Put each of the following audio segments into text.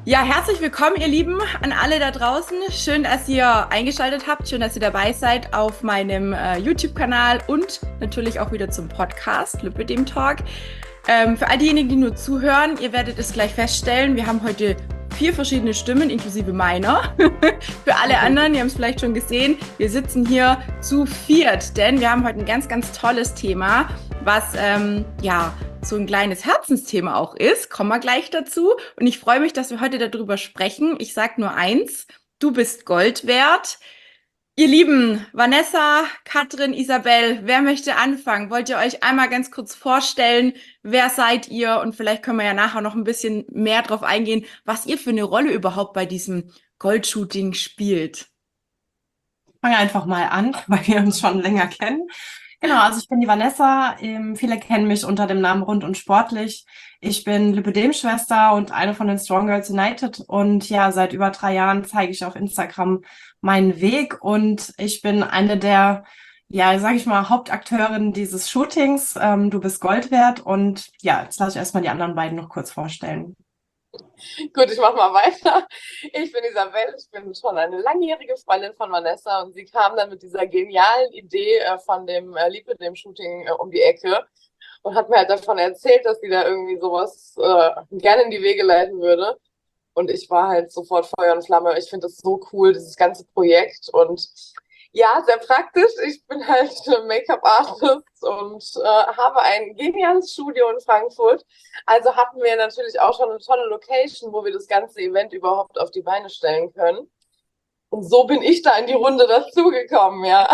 Ja, herzlich willkommen, ihr Lieben, an alle da draußen. Schön, dass ihr eingeschaltet habt, schön, dass ihr dabei seid auf meinem YouTube-Kanal und natürlich auch wieder zum Podcast Lipödem Talk. Für all diejenigen, die nur zuhören, ihr werdet es gleich feststellen, wir haben heute 4 verschiedene Stimmen, inklusive meiner. Für alle anderen, ihr habt es vielleicht schon gesehen, wir sitzen hier zu viert, denn wir haben heute ein ganz, ganz tolles Thema, was so ein kleines Herzensthema auch ist. Kommen wir gleich dazu. Und ich freue mich, dass wir heute darüber sprechen. Ich sage nur eins, du bist Gold wert. Ihr Lieben, Vanessa, Katrin, Isabel, wer möchte anfangen? Wollt ihr euch einmal ganz kurz vorstellen, wer seid ihr? Und vielleicht können wir ja nachher noch ein bisschen mehr drauf eingehen, was ihr für eine Rolle überhaupt bei diesem Goldshooting spielt. Ich fange einfach mal an, weil wir uns schon länger kennen. Genau, also ich bin die Vanessa. Viele kennen mich unter dem Namen Rund und Sportlich. Ich bin Lipödem-Schwester und eine von den Strong Girls United. Und ja, seit über 3 Jahren zeige ich auf Instagram meinen Weg. Und ich bin eine der, ja, sage ich mal, Hauptakteurinnen dieses Shootings. Du bist Gold wert. Und ja, jetzt lasse ich erstmal die anderen beiden noch kurz vorstellen. Gut, ich mache mal weiter. Ich bin Isabel, ich bin schon eine langjährige Freundin von Vanessa und sie kam dann mit dieser genialen Idee von dem Lipödem-Shooting um die Ecke und hat mir halt davon erzählt, dass sie da irgendwie sowas gerne in die Wege leiten würde. Und ich war halt sofort Feuer und Flamme. Ich finde das so cool, dieses ganze Projekt. Und ja, sehr praktisch. Ich bin halt Make-up-Artist und habe ein geniales Studio in Frankfurt. Also hatten wir natürlich auch schon eine tolle Location, wo wir das ganze Event überhaupt auf die Beine stellen können. Und so bin ich da in die Runde dazugekommen, ja.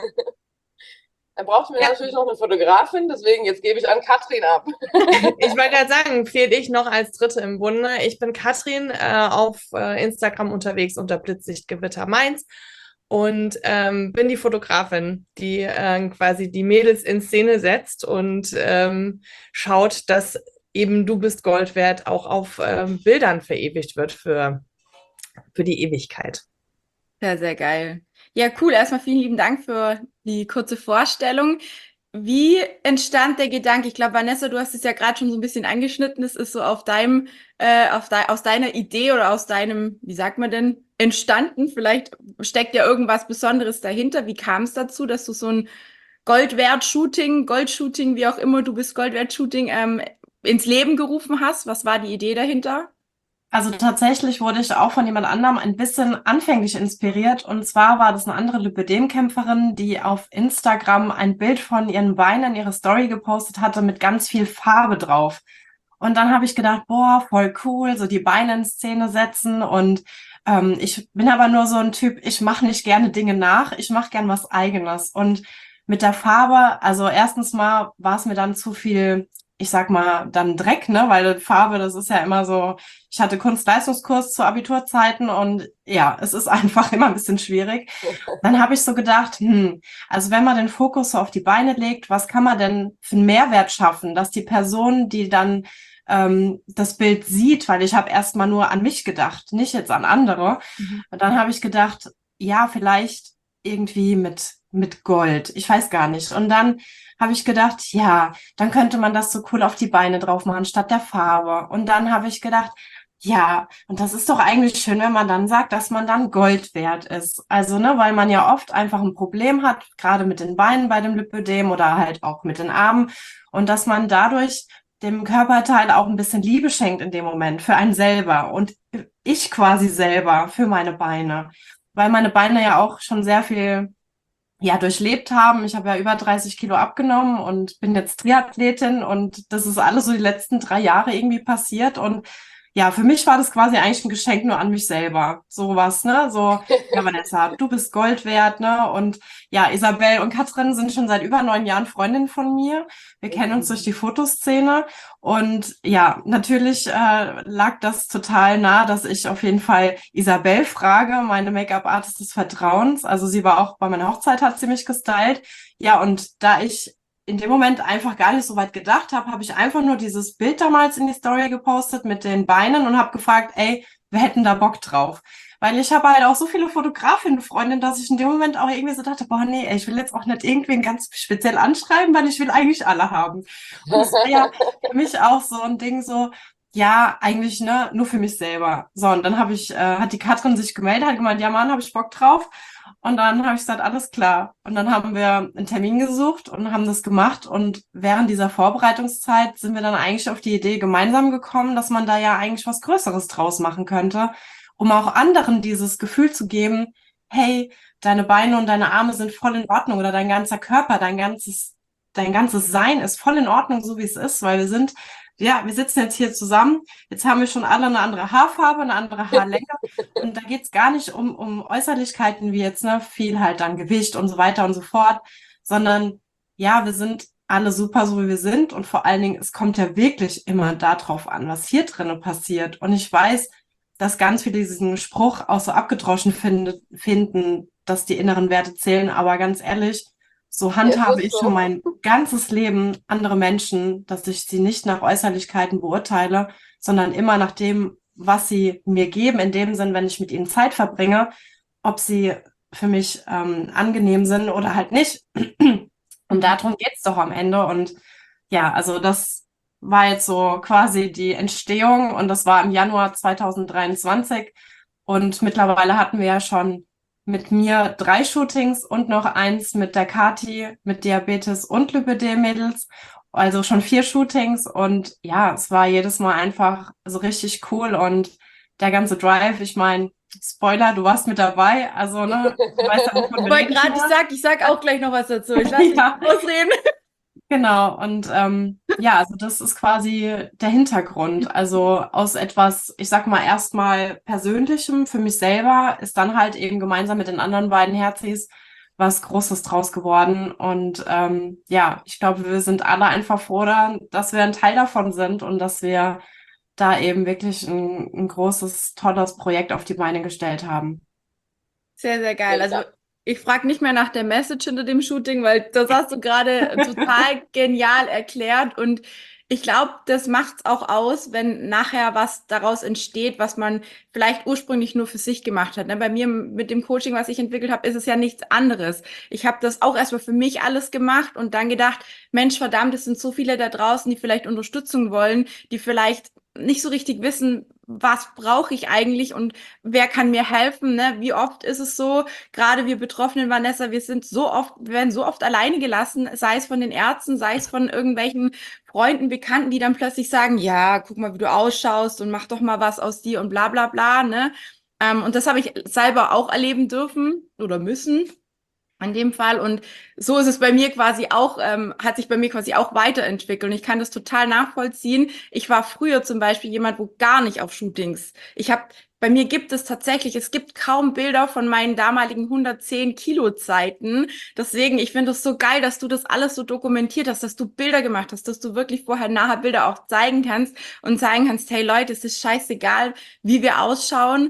Dann brauchten wir natürlich noch eine Fotografin, deswegen jetzt gebe ich an Katrin ab. Ich wollte gerade sagen, fehle ich noch als Dritte im Bunde. Ich bin Katrin, auf Instagram unterwegs unter Blitzlichtgewitter Mainz und bin die Fotografin, die quasi die Mädels in Szene setzt und schaut, dass eben du bist Gold wert auch auf Bildern verewigt wird für die Ewigkeit. Sehr, sehr geil. Ja, cool. Erstmal vielen lieben Dank für die kurze Vorstellung. Wie entstand der Gedanke? Ich glaube, Vanessa, du hast es ja gerade schon so ein bisschen angeschnitten. Es ist so aus deiner Idee oder aus deinem, wie sagt man denn, entstanden. Vielleicht steckt ja irgendwas Besonderes dahinter. Wie kam es dazu, dass du so ein Goldshooting, wie auch immer, du bist Goldwert-Shooting, ins Leben gerufen hast? Was war die Idee dahinter? Also tatsächlich wurde ich auch von jemand anderem ein bisschen anfänglich inspiriert. Und zwar war das eine andere Lipödem-Kämpferin, die auf Instagram ein Bild von ihren Beinen in ihre Story gepostet hatte mit ganz viel Farbe drauf. Und dann habe ich gedacht, boah, voll cool, so die Beine in Szene setzen. Und ich bin aber nur so ein Typ, ich mache nicht gerne Dinge nach, ich mache gern was Eigenes. Und mit der Farbe, also erstens mal war es mir dann zu viel, ich sag mal, dann Dreck, ne, weil Farbe, das ist ja immer so, ich hatte Kunstleistungskurs zu Abiturzeiten und ja, es ist einfach immer ein bisschen schwierig. Dann habe ich so gedacht, also wenn man den Fokus so auf die Beine legt, was kann man denn für einen Mehrwert schaffen, dass die Person, die dann das Bild sieht, weil ich habe erstmal nur an mich gedacht, nicht jetzt an andere. Und dann habe ich gedacht, ja, vielleicht irgendwie mit Gold, ich weiß gar nicht. Und dann habe ich gedacht, ja, dann könnte man das so cool auf die Beine drauf machen, statt der Farbe. Und dann habe ich gedacht, ja, und das ist doch eigentlich schön, wenn man dann sagt, dass man dann Gold wert ist. Also, ne, weil man ja oft einfach ein Problem hat, gerade mit den Beinen bei dem Lipödem oder halt auch mit den Armen. Und dass man dadurch dem Körperteil auch ein bisschen Liebe schenkt in dem Moment, für einen selber. Und ich quasi selber für meine Beine. Weil meine Beine ja auch schon sehr viel durchlebt haben. Ich habe ja über 30 Kilo abgenommen und bin jetzt Triathletin und das ist alles so die letzten 3 Jahre irgendwie passiert und ja, für mich war das quasi eigentlich ein Geschenk nur an mich selber. Sowas, ne? So, ja, Vanessa, du bist Gold wert, ne? Und ja, Isabel und Katrin sind schon seit über 9 Jahren Freundinnen von mir. Wir kennen uns durch die Fotoszene. Und ja, natürlich lag das total nah, dass ich auf jeden Fall Isabel frage, meine Make-up-Artist des Vertrauens. Also sie war auch bei meiner Hochzeit, hat sie mich gestylt. Ja, und da ich in dem Moment einfach gar nicht so weit gedacht habe, habe ich einfach nur dieses Bild damals in die Story gepostet mit den Beinen und habe gefragt, ey, wir hätten da Bock drauf. Weil ich habe halt auch so viele Fotografinnen-Freundinnen, dass ich in dem Moment auch irgendwie so dachte, boah, nee, ey, ich will jetzt auch nicht irgendwen ganz speziell anschreiben, weil ich will eigentlich alle haben. Und das war ja für mich auch so ein Ding so, ja, eigentlich, ne, nur für mich selber. So, und dann hat die Katrin sich gemeldet, hat gemeint, ja Mann, habe ich Bock drauf. Und dann habe ich gesagt, alles klar. Und dann haben wir einen Termin gesucht und haben das gemacht. Und während dieser Vorbereitungszeit sind wir dann eigentlich auf die Idee gemeinsam gekommen, dass man da ja eigentlich was Größeres draus machen könnte, um auch anderen dieses Gefühl zu geben, hey, deine Beine und deine Arme sind voll in Ordnung oder dein ganzer Körper, dein ganzes Sein ist voll in Ordnung, so wie es ist, weil wir sitzen jetzt hier zusammen, jetzt haben wir schon alle eine andere Haarfarbe, eine andere Haarlänge und da geht's gar nicht um Äußerlichkeiten wie jetzt, ne, viel halt dann Gewicht und so weiter und so fort, sondern ja, wir sind alle super, so wie wir sind und vor allen Dingen, es kommt ja wirklich immer darauf an, was hier drinnen passiert und ich weiß, dass ganz viele diesen Spruch auch so abgedroschen finden, dass die inneren Werte zählen, aber ganz ehrlich, so handhabe ich schon mein ganzes Leben andere Menschen, dass ich sie nicht nach Äußerlichkeiten beurteile, sondern immer nach dem, was sie mir geben, in dem Sinn, wenn ich mit ihnen Zeit verbringe, ob sie für mich angenehm sind oder halt nicht. Und darum geht's doch am Ende. Und ja, also das war jetzt so quasi die Entstehung und das war im Januar 2023. Und mittlerweile hatten wir ja schon mit mir 3 Shootings und noch eins mit der Kati mit Diabetes und Lipödem-Mädels. Also schon 4 Shootings und ja, es war jedes Mal einfach so richtig cool und der ganze Drive, ich meine, Spoiler, du warst mit dabei, also ne, du weißt ja, wovon wir Weil reden. gerade ich sag auch gleich noch was dazu. Ich lasse dich Ja. ausreden. Genau, und ja, also das ist quasi der Hintergrund. Also aus etwas, ich sag mal, erstmal Persönlichem für mich selber ist dann halt eben gemeinsam mit den anderen beiden Herzis was Großes draus geworden. Und ja, ich glaube, wir sind alle einfach froh, dass wir ein Teil davon sind und dass wir da eben wirklich ein großes, tolles Projekt auf die Beine gestellt haben. Sehr, sehr geil. Mega. Also ich frage nicht mehr nach der Message hinter dem Shooting, weil das hast du gerade total genial erklärt. Und ich glaube, das macht's auch aus, wenn nachher was daraus entsteht, was man vielleicht ursprünglich nur für sich gemacht hat. Ne? Bei mir mit dem Coaching, was ich entwickelt habe, ist es ja nichts anderes. Ich habe das auch erstmal für mich alles gemacht und dann gedacht, Mensch, verdammt, es sind so viele da draußen, die vielleicht Unterstützung wollen, die vielleicht nicht so richtig wissen, was brauche ich eigentlich und wer kann mir helfen, ne? Wie oft ist es so, gerade wir Betroffenen, Vanessa, wir werden so oft alleine gelassen, sei es von den Ärzten, sei es von irgendwelchen Freunden, Bekannten, die dann plötzlich sagen, ja, guck mal, wie du ausschaust und mach doch mal was aus dir und bla bla bla, ne? Und das habe ich selber auch erleben dürfen oder müssen. In dem Fall. Und so ist es bei mir quasi auch, hat sich bei mir quasi auch weiterentwickelt. Und ich kann das total nachvollziehen. Ich war früher zum Beispiel jemand, wo gar nicht auf Shootings. Bei mir gibt es tatsächlich, es gibt kaum Bilder von meinen damaligen 110 Kilo Zeiten. Deswegen, ich finde es so geil, dass du das alles so dokumentiert hast, dass du Bilder gemacht hast, dass du wirklich vorher, nachher Bilder auch zeigen kannst und zeigen kannst, hey Leute, es ist scheißegal, wie wir ausschauen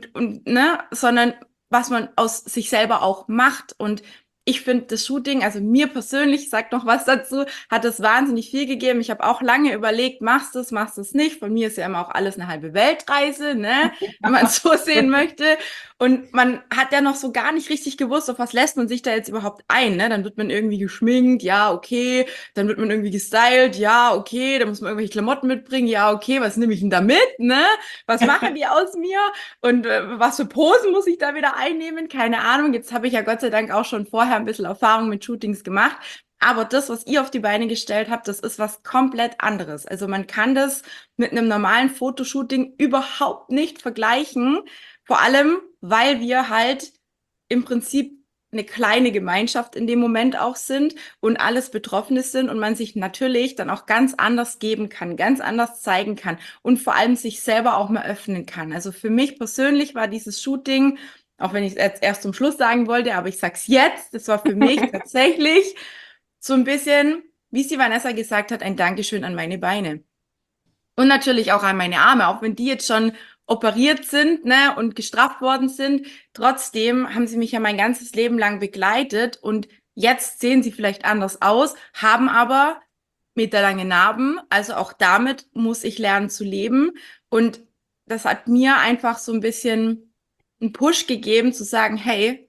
ne, sondern was man aus sich selber auch macht. Und ich finde das Shooting, also mir persönlich, sag noch was dazu, hat es wahnsinnig viel gegeben. Ich habe auch lange überlegt, machst du es nicht? Von mir ist ja immer auch alles eine halbe Weltreise, ne? Wenn man es so sehen möchte. Und man hat ja noch so gar nicht richtig gewusst, auf was lässt man sich da jetzt überhaupt ein, ne? Dann wird man irgendwie geschminkt, ja, okay. Dann wird man irgendwie gestylt, ja, okay. Dann muss man irgendwelche Klamotten mitbringen, ja, okay. Was nehme ich denn da mit, ne? Was machen die aus mir? Und was für Posen muss ich da wieder einnehmen? Keine Ahnung. Jetzt habe ich ja Gott sei Dank auch schon vorher ein bisschen Erfahrung mit Shootings gemacht. Aber das, was ihr auf die Beine gestellt habt, das ist was komplett anderes. Also man kann das mit einem normalen Fotoshooting überhaupt nicht vergleichen. Vor allem, weil wir halt im Prinzip eine kleine Gemeinschaft in dem Moment auch sind und alles Betroffene sind und man sich natürlich dann auch ganz anders geben kann, ganz anders zeigen kann und vor allem sich selber auch mal öffnen kann. Also für mich persönlich war dieses Shooting, auch wenn ich es jetzt erst zum Schluss sagen wollte, aber ich sag's jetzt, das war für mich tatsächlich so ein bisschen, wie es die Vanessa gesagt hat, ein Dankeschön an meine Beine. Und natürlich auch an meine Arme, auch wenn die jetzt schon operiert sind, ne, und gestrafft worden sind. Trotzdem haben sie mich ja mein ganzes Leben lang begleitet und jetzt sehen sie vielleicht anders aus, haben aber meterlange Narben. Also auch damit muss ich lernen zu leben. Und das hat mir einfach so ein bisschen einen Push gegeben, zu sagen, hey,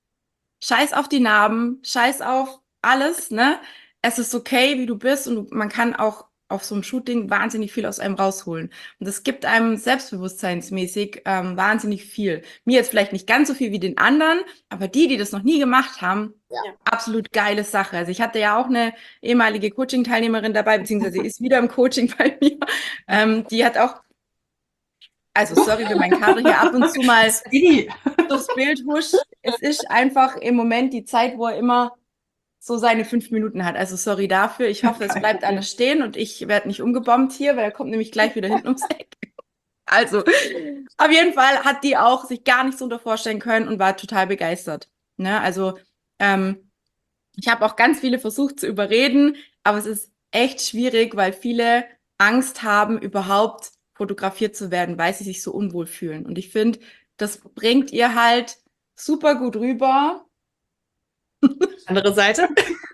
scheiß auf die Narben, scheiß auf alles, ne? Es ist okay, wie du bist und man kann auch auf so einem Shooting wahnsinnig viel aus einem rausholen. Und das gibt einem selbstbewusstseinsmäßig wahnsinnig viel. Mir jetzt vielleicht nicht ganz so viel wie den anderen, aber die das noch nie gemacht haben, absolut geile Sache. Also ich hatte ja auch eine ehemalige Coaching-Teilnehmerin dabei, beziehungsweise ist wieder im Coaching bei mir. Die hat auch, also sorry, wenn mein Kater hier ab und zu mal durchs Bild huscht. Es ist einfach im Moment die Zeit, wo er immer so seine 5 Minuten hat. Also sorry dafür. Ich hoffe, es bleibt alles stehen und ich werde nicht umgebombt hier, weil er kommt nämlich gleich wieder hinten ums Eck. Also, auf jeden Fall hat die auch sich gar nichts darunter vorstellen können und war total begeistert. Ne? Also, ich habe auch ganz viele versucht zu überreden, aber es ist echt schwierig, weil viele Angst haben, überhaupt fotografiert zu werden, weil sie sich so unwohl fühlen. Und ich finde, das bringt ihr halt super gut rüber. Andere Seite.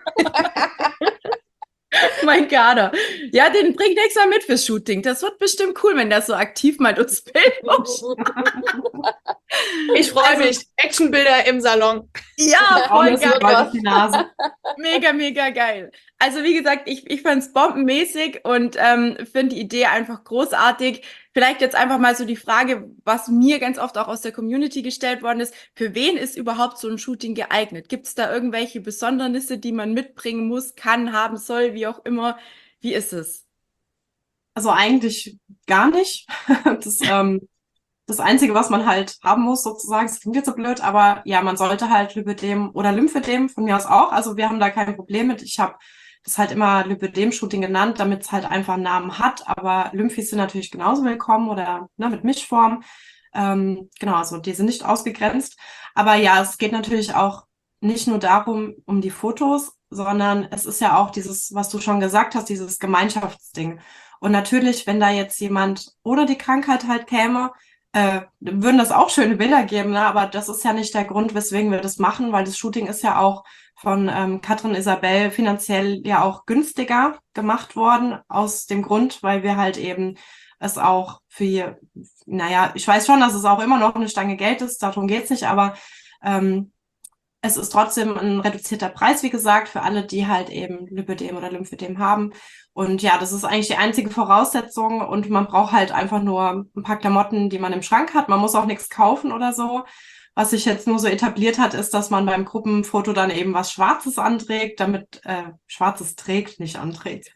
Mein Kader. Ja, den bringt nächstes Mal mit fürs Shooting. Das wird bestimmt cool, wenn der so aktiv mal durchs Bild huscht. Ich freue mich. Actionbilder im Salon. Ja, voll geil. Die Nase. Mega, mega geil. Also wie gesagt, ich fand es bombenmäßig und finde die Idee einfach großartig. Vielleicht jetzt einfach mal so die Frage, was mir ganz oft auch aus der Community gestellt worden ist, für wen ist überhaupt so ein Shooting geeignet? Gibt es da irgendwelche Besondernisse, die man mitbringen muss, kann, haben soll, wie auch immer? Wie ist es? Also eigentlich gar nicht. Das Einzige, was man halt haben muss, sozusagen, das klingt jetzt so blöd, aber ja, man sollte halt Lipödem oder Lymphödem von mir aus auch. Also wir haben da kein Problem mit. Ich habe das halt immer Lipödem-Shooting genannt, damit es halt einfach einen Namen hat. Aber Lymphis sind natürlich genauso willkommen oder mit Mischform. Genau, also die sind nicht ausgegrenzt. Aber ja, es geht natürlich auch nicht nur darum, um die Fotos, sondern es ist ja auch dieses, was du schon gesagt hast, dieses Gemeinschaftsding. Und natürlich, wenn da jetzt jemand oder die Krankheit halt käme, würden das auch schöne Bilder geben, ne? Aber das ist ja nicht der Grund, weswegen wir das machen, weil das Shooting ist ja auch von Katrin Isabel finanziell ja auch günstiger gemacht worden, aus dem Grund, weil wir halt eben es auch für, naja, ich weiß schon, dass es auch immer noch eine Stange Geld ist, darum geht's nicht, aber es ist trotzdem ein reduzierter Preis, wie gesagt, für alle, die halt eben Lipödem oder Lymphödem haben. Und ja, das ist eigentlich die einzige Voraussetzung und man braucht halt einfach nur ein paar Klamotten, die man im Schrank hat. Man muss auch nichts kaufen oder so. Was sich jetzt nur so etabliert hat, ist, dass man beim Gruppenfoto dann eben was Schwarzes anträgt, damit Schwarzes trägt, nicht anträgt.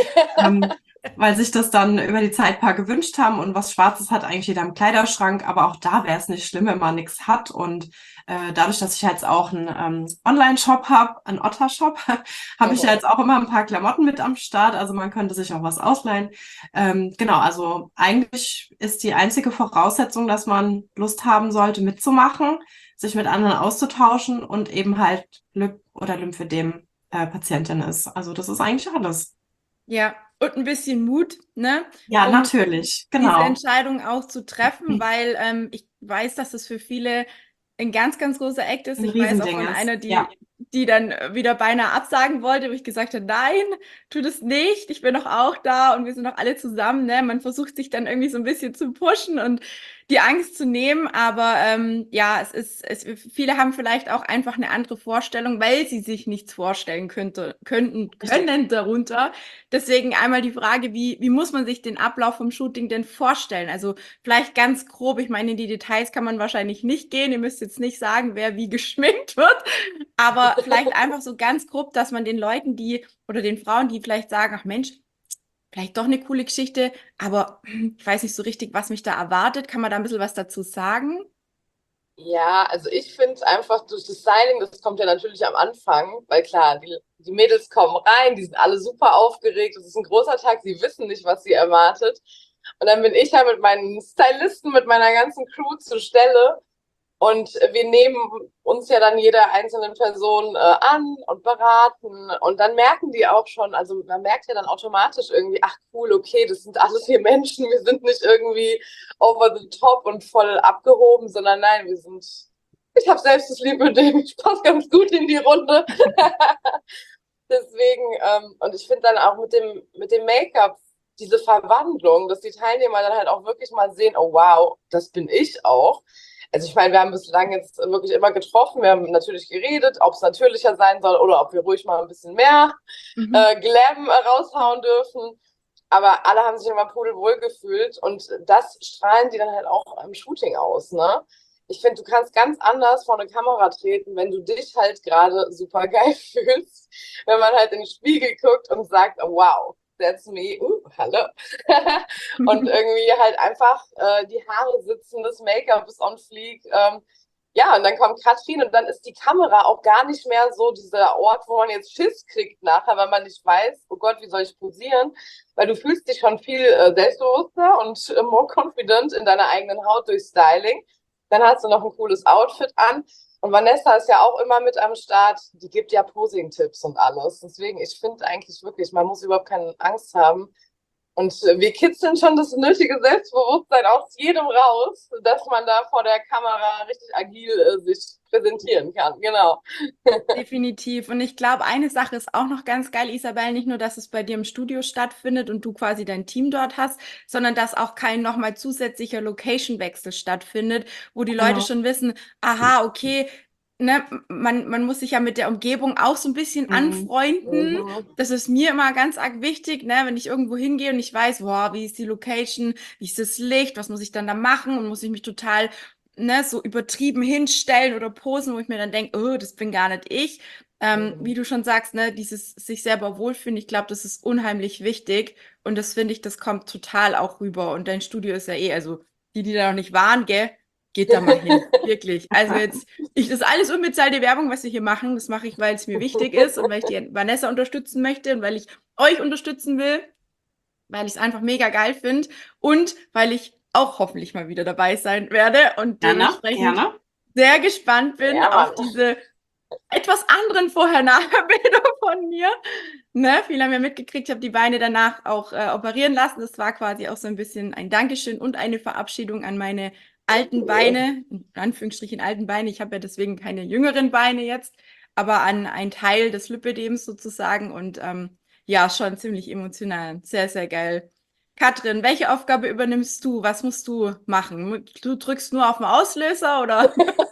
Weil sich das dann über die Zeit ein paar gewünscht haben und was Schwarzes hat eigentlich jeder im Kleiderschrank, aber auch da wäre es nicht schlimm, wenn man nichts hat und dadurch, dass ich jetzt auch einen Online-Shop habe, einen Otter-Shop, habe ich ja jetzt auch immer ein paar Klamotten mit am Start, also man könnte sich auch was ausleihen. Genau, also eigentlich ist die einzige Voraussetzung, dass man Lust haben sollte, mitzumachen, sich mit anderen auszutauschen und eben halt Lip- oder Lymphödem-Patientin ist. Also das ist eigentlich alles. Ja, und ein bisschen Mut, ne? Ja, Um natürlich, diese genau. Entscheidung auch zu treffen, weil ich weiß, dass das für viele ein ganz, ganz großer Act ist. Ein Ich weiß auch Riesending von ist. einer, Ja. die dann wieder beinahe absagen wollte, wo ich gesagt habe, nein, tu das nicht, ich bin doch auch da und wir sind doch alle zusammen, ne? Man versucht sich dann irgendwie so ein bisschen zu pushen und die Angst zu nehmen, aber ja, viele haben vielleicht auch einfach eine andere Vorstellung, weil sie sich nichts vorstellen können darunter. Deswegen einmal die Frage, wie muss man sich den Ablauf vom Shooting denn vorstellen? Also vielleicht ganz grob, ich meine, in die Details kann man wahrscheinlich nicht gehen, ihr müsst jetzt nicht sagen, wer wie geschminkt wird, aber vielleicht einfach so ganz grob, dass man den Leuten, oder den Frauen, die vielleicht sagen, ach Mensch, vielleicht doch eine coole Geschichte, aber ich weiß nicht so richtig, was mich da erwartet. Kann man da ein bisschen was dazu sagen? Ja, also ich finde einfach durch das Signing, das kommt ja natürlich am Anfang, weil klar, die Mädels kommen rein, die sind alle super aufgeregt, es ist ein großer Tag, sie wissen nicht, was sie erwartet. Und dann bin ich ja mit meinen Stylisten, mit meiner ganzen Crew zur Stelle und wir nehmen uns ja dann jeder einzelnen Person an und beraten und dann merken die auch schon, also man merkt ja dann automatisch irgendwie, ach cool, okay, das sind alles hier Menschen, wir sind nicht irgendwie over the top und voll abgehoben, sondern nein, ich habe selbst das Lipödem, ich passe ganz gut in die Runde. Deswegen, und ich finde dann auch mit dem Make-up diese Verwandlung, dass die Teilnehmer dann halt auch wirklich mal sehen, oh wow, das bin ich auch. Also ich meine, wir haben bislang jetzt wirklich immer getroffen, wir haben natürlich geredet, ob es natürlicher sein soll oder ob wir ruhig mal ein bisschen mehr Glam raushauen dürfen. aber alle haben sich immer pudelwohl gefühlt und das strahlen die dann halt auch im Shooting aus, ne? Ich finde, du kannst ganz anders vor eine Kamera treten, wenn du dich halt gerade super geil fühlst, wenn man halt in den Spiegel guckt und sagt, oh, wow, that's me, hallo. Und irgendwie halt einfach die Haare sitzen, das Make-up ist on fleek. Ja, und dann kommt Katrin und dann ist die Kamera auch gar nicht mehr so dieser Ort, wo man jetzt Schiss kriegt nachher, weil man nicht weiß, oh Gott, wie soll ich posieren? Weil du fühlst dich schon viel selbstbewusster und more confident in deiner eigenen Haut durch Styling. Dann hast du noch ein cooles Outfit an. Und Vanessa ist ja auch immer mit am Start. Die gibt ja Posing-Tipps und alles. Deswegen, ich finde eigentlich wirklich, man muss überhaupt keine Angst haben. Und wir kitzeln schon das nötige Selbstbewusstsein aus jedem raus, dass man da vor der Kamera richtig agil sich präsentieren kann. Genau. Definitiv. Und ich glaube, eine Sache ist auch noch ganz geil, Isabel, nicht nur, dass es bei dir im Studio stattfindet und du quasi dein Team dort hast, sondern dass auch kein nochmal zusätzlicher Location-Wechsel stattfindet, wo die Leute schon wissen, aha, okay, ne, man muss sich ja mit der Umgebung auch so ein bisschen anfreunden. Das ist mir immer ganz arg wichtig, ne, wenn ich irgendwo hingehe und ich weiß, wow, wie ist die Location, wie ist das Licht, was muss ich dann da machen und muss ich mich total so übertrieben hinstellen oder posen, wo ich mir dann denke, oh, das bin gar nicht ich. Wie du schon sagst, ne, dieses sich selber wohlfühlen, ich glaube, das ist unheimlich wichtig und das finde ich, das kommt total auch rüber und dein Studio ist ja also die da noch nicht waren, gell, geht da mal hin, wirklich. Also jetzt, das ist alles unbezahlte Werbung, was wir hier machen, das mache ich, weil es mir wichtig ist und weil ich die Vanessa unterstützen möchte und weil ich euch unterstützen will, weil ich es einfach mega geil finde und weil ich auch hoffentlich mal wieder dabei sein werde und dementsprechend sehr gespannt bin auf diese etwas anderen Vorher-Nachher-Bilder von mir. Ne? Viele haben ja mitgekriegt, ich habe die Beine danach auch operieren lassen. Das war quasi auch so ein bisschen ein Dankeschön und eine Verabschiedung an meine alten Beine, in Anführungsstrichen alten Beine. Ich habe ja deswegen keine jüngeren Beine jetzt, aber an einen Teil des Lipidems sozusagen und ja, schon ziemlich emotional. Sehr, sehr geil. Katrin, welche Aufgabe übernimmst du? Was musst du machen? Du drückst nur auf den Auslöser oder?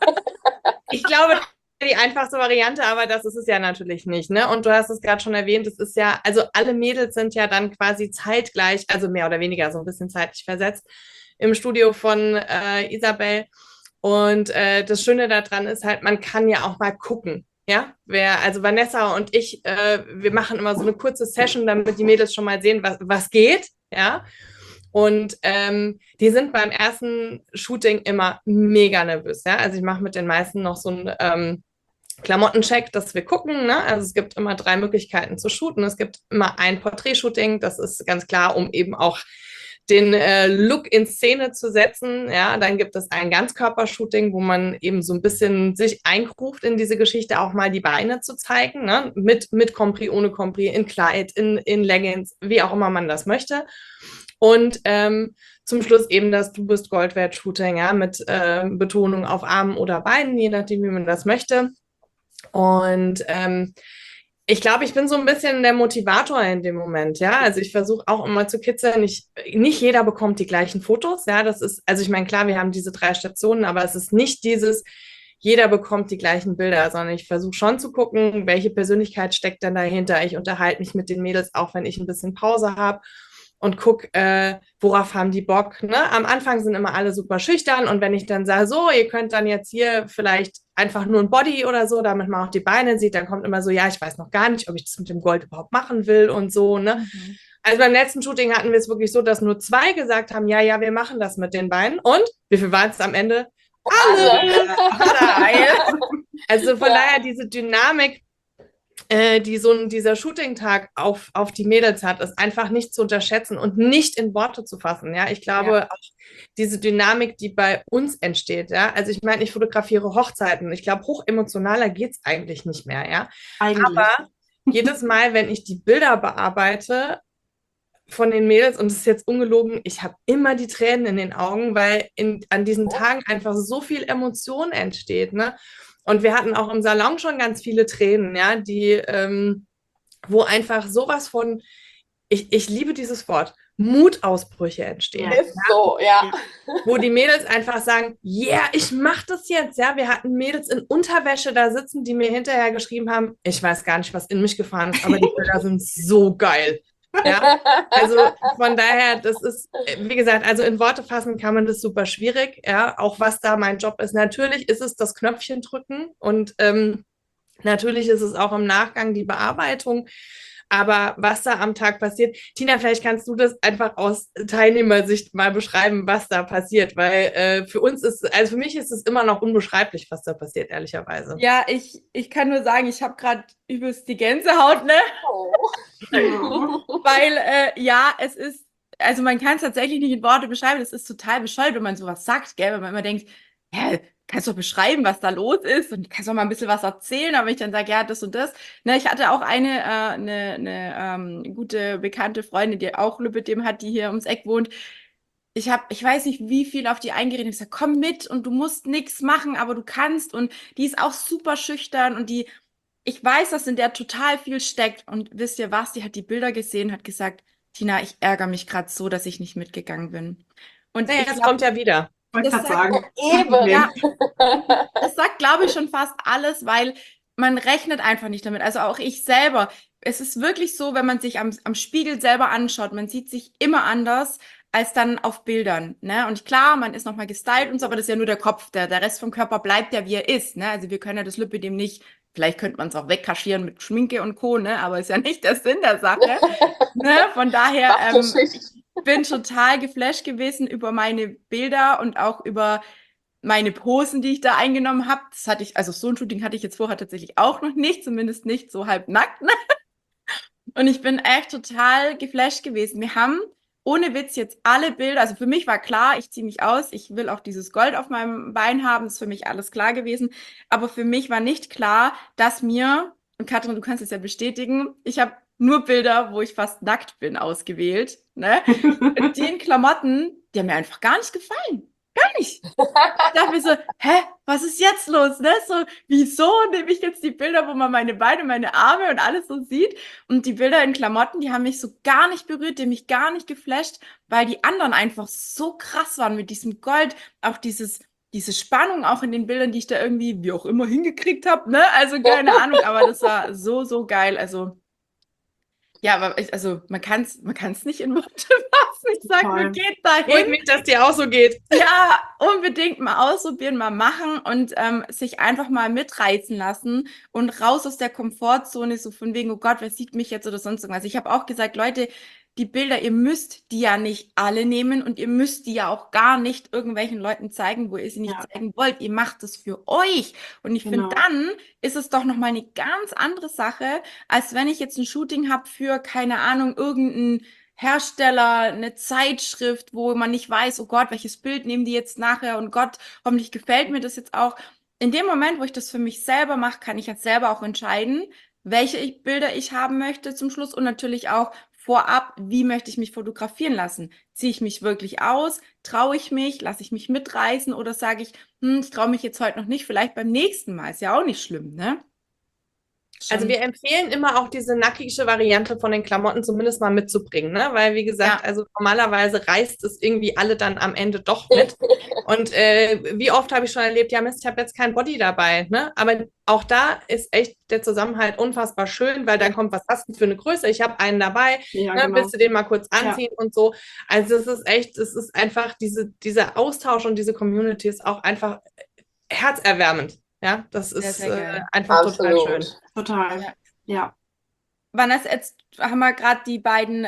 Ich glaube, die einfachste Variante, aber das ist es ja natürlich nicht, ne? Und du hast es gerade schon erwähnt, es ist ja, also alle Mädels sind ja dann quasi zeitgleich, also mehr oder weniger so ein bisschen zeitlich versetzt im Studio von Isabel. Und das Schöne daran ist halt, man kann ja auch mal gucken. Ja, also Vanessa und ich, wir machen immer so eine kurze Session, damit die Mädels schon mal sehen, was geht, ja. Und die sind beim ersten Shooting immer mega nervös, ja. Also ich mache mit den meisten noch so einen Klamottencheck, dass wir gucken, ne? Also es gibt immer 3 Möglichkeiten zu shooten. Es gibt immer ein Porträtshooting, das ist ganz klar, um eben auch den Look in Szene zu setzen. Ja, dann gibt es ein Ganzkörpershooting, wo man eben so ein bisschen sich eingruft in diese Geschichte, auch mal die Beine zu zeigen, ne? Mit Compris, ohne Compris, in Kleid, in Leggings, wie auch immer man das möchte. Und zum Schluss eben das Du bist Gold wert Shooting, ja, mit Betonung auf Armen oder Beinen, je nachdem, wie man das möchte. Und ich glaube, ich bin so ein bisschen der Motivator in dem Moment, ja. Also ich versuche auch immer zu kitzeln. Nicht jeder bekommt die gleichen Fotos, ja. Das ist, also ich meine, klar, wir haben diese 3 Stationen, aber es ist nicht dieses, jeder bekommt die gleichen Bilder, sondern ich versuche schon zu gucken, welche Persönlichkeit steckt denn dahinter. Ich unterhalte mich mit den Mädels, auch wenn ich ein bisschen Pause habe. Und guck, worauf haben die Bock. Ne? Am Anfang sind immer alle super schüchtern und wenn ich dann sage, so, ihr könnt dann jetzt hier vielleicht einfach nur ein Body oder so, damit man auch die Beine sieht, dann kommt immer so, ja, ich weiß noch gar nicht, ob ich das mit dem Gold überhaupt machen will und so. Ne? Also beim letzten Shooting hatten wir es wirklich so, dass nur 2 gesagt haben, ja, wir machen das mit den Beinen. Und wie viel waren es am Ende? Alle! Also von daher diese Dynamik, die dieser Shooting-Tag auf die Mädels hat, ist einfach nicht zu unterschätzen und nicht in Worte zu fassen. Ja, ich glaube, auch diese Dynamik, die bei uns entsteht. Ja, also ich meine, ich fotografiere Hochzeiten. Ich glaube, hochemotionaler geht es eigentlich nicht mehr. Ja, aber jedes Mal, wenn ich die Bilder bearbeite von den Mädels, und es ist jetzt ungelogen, ich habe immer die Tränen in den Augen, weil an diesen Tagen einfach so viel Emotion entsteht. Ne? Und wir hatten auch im Salon schon ganz viele Tränen, ja, die, wo einfach sowas von, ich liebe dieses Wort, Mutausbrüche entstehen. Ja. Ist so, ja. Wo die Mädels einfach sagen, yeah, ich mach das jetzt, ja. Wir hatten Mädels in Unterwäsche da sitzen, die mir hinterher geschrieben haben, ich weiß gar nicht, was in mich gefahren ist, aber die Bilder sind so geil. Ja, also von daher, das ist, wie gesagt, also in Worte fassen kann man das super schwierig, ja, auch was da mein Job ist. Natürlich ist es das Knöpfchen drücken und natürlich ist es auch im Nachgang die Bearbeitung, aber was da am Tag passiert, Tina, vielleicht kannst du das einfach aus Teilnehmersicht mal beschreiben, was da passiert, weil für uns ist, also für mich ist es immer noch unbeschreiblich, was da passiert, ehrlicherweise. Ja, ich kann nur sagen, ich habe gerade übelst die Gänsehaut, ne? Weil, ja, es ist, also man kann es tatsächlich nicht in Worte beschreiben, es ist total bescheuert, wenn man sowas sagt, gell? Wenn man immer denkt, hä, kannst du doch beschreiben, was da los ist und kannst doch mal ein bisschen was erzählen, aber ich dann sage, ja, das und das. Ne, ich hatte auch eine gute bekannte Freundin, die auch Lipödem hat, die hier ums Eck wohnt. Ich weiß nicht, wie viel auf die eingeredet. Ich gesagt, komm mit und du musst nichts machen, aber du kannst. Und die ist auch super schüchtern und ich weiß, dass in der total viel steckt. Und wisst ihr was? Die hat die Bilder gesehen, hat gesagt, Tina, ich ärgere mich gerade so, dass ich nicht mitgegangen bin. Und Naja, ich das glaub, kommt ja wieder. Wollte das gerade sagen. Eben. ja, das sagt, glaube ich, schon fast alles, weil man rechnet einfach nicht damit. Also auch ich selber. Es ist wirklich so, wenn man sich am Spiegel selber anschaut, man sieht sich immer anders als dann auf Bildern. Ne? Und klar, man ist nochmal gestylt und so, aber das ist ja nur der Kopf. Der Rest vom Körper bleibt ja, wie er ist. Ne? Also wir können ja das Lipödem nicht, vielleicht könnte man es auch wegkaschieren mit Schminke und Co., ne? Aber ist ja nicht der Sinn der Sache. Ne? Von daher, ich bin total geflasht gewesen über meine Bilder und auch über meine Posen, die ich da eingenommen habe. Das hatte ich, also so ein Shooting hatte ich jetzt vorher tatsächlich auch noch nicht, zumindest nicht so halbnackt. Ne? Und ich bin echt total geflasht gewesen. Wir haben ohne Witz jetzt alle Bilder, also für mich war klar, ich ziehe mich aus, ich will auch dieses Gold auf meinem Bein haben, ist für mich alles klar gewesen. Aber für mich war nicht klar, dass mir, und Katrin, du kannst es ja bestätigen, ich habe nur Bilder, wo ich fast nackt bin, ausgewählt. Ne? Und die in Klamotten, die haben mir einfach gar nicht gefallen. Gar nicht. Ich dachte mir so, hä, was ist jetzt los? Ne? So, wieso nehme ich jetzt die Bilder, wo man meine Beine, meine Arme und alles so sieht? Und die Bilder in Klamotten, die haben mich so gar nicht berührt, die haben mich gar nicht geflasht, weil die anderen einfach so krass waren mit diesem Gold, auch diese Spannung auch in den Bildern, die ich da irgendwie, wie auch immer, hingekriegt habe. Ne? Also keine Ahnung, aber das war so, so geil. Also ja, aber also man kann's nicht in Worte fassen. Ich sag, mir geht Freut dahin. mich, dass dir auch so geht. Ja, unbedingt mal ausprobieren, mal machen und sich einfach mal mitreißen lassen und raus aus der Komfortzone, so von wegen, oh Gott, wer sieht mich jetzt oder sonst irgendwas. Ich habe auch gesagt, Leute, die Bilder, ihr müsst die ja nicht alle nehmen und ihr müsst die ja auch gar nicht irgendwelchen Leuten zeigen, wo ihr sie nicht zeigen wollt. Ihr macht es für euch. Und ich finde, dann ist es doch nochmal eine ganz andere Sache, als wenn ich jetzt ein Shooting habe für, keine Ahnung, irgendeinen Hersteller, eine Zeitschrift, wo man nicht weiß, oh Gott, welches Bild nehmen die jetzt nachher und Gott, hoffentlich gefällt mir das jetzt auch. In dem Moment, wo ich das für mich selber mache, kann ich jetzt selber auch entscheiden, welche Bilder ich haben möchte zum Schluss und natürlich auch vorab, wie möchte ich mich fotografieren lassen? Ziehe ich mich wirklich aus? Traue ich mich? Lasse ich mich mitreißen? Oder sage ich, ich traue mich jetzt heute noch nicht, vielleicht beim nächsten Mal. Ist ja auch nicht schlimm, ne? Also wir empfehlen immer auch diese nackige Variante von den Klamotten zumindest mal mitzubringen, ne? Weil wie gesagt, also normalerweise reißt es irgendwie alle dann am Ende doch mit. Und wie oft habe ich schon erlebt, ja Mist, ich habe jetzt kein Body dabei, ne? Aber auch da ist echt der Zusammenhalt unfassbar schön, weil dann kommt, was hast du für eine Größe? Ich habe einen dabei, ne? Genau. Willst du den mal kurz anziehen und so. Also es ist einfach dieser Austausch und diese Community ist auch einfach herzerwärmend. Ja, das ist einfach total schön. Total, ja. Vanessa, jetzt haben wir gerade die beiden,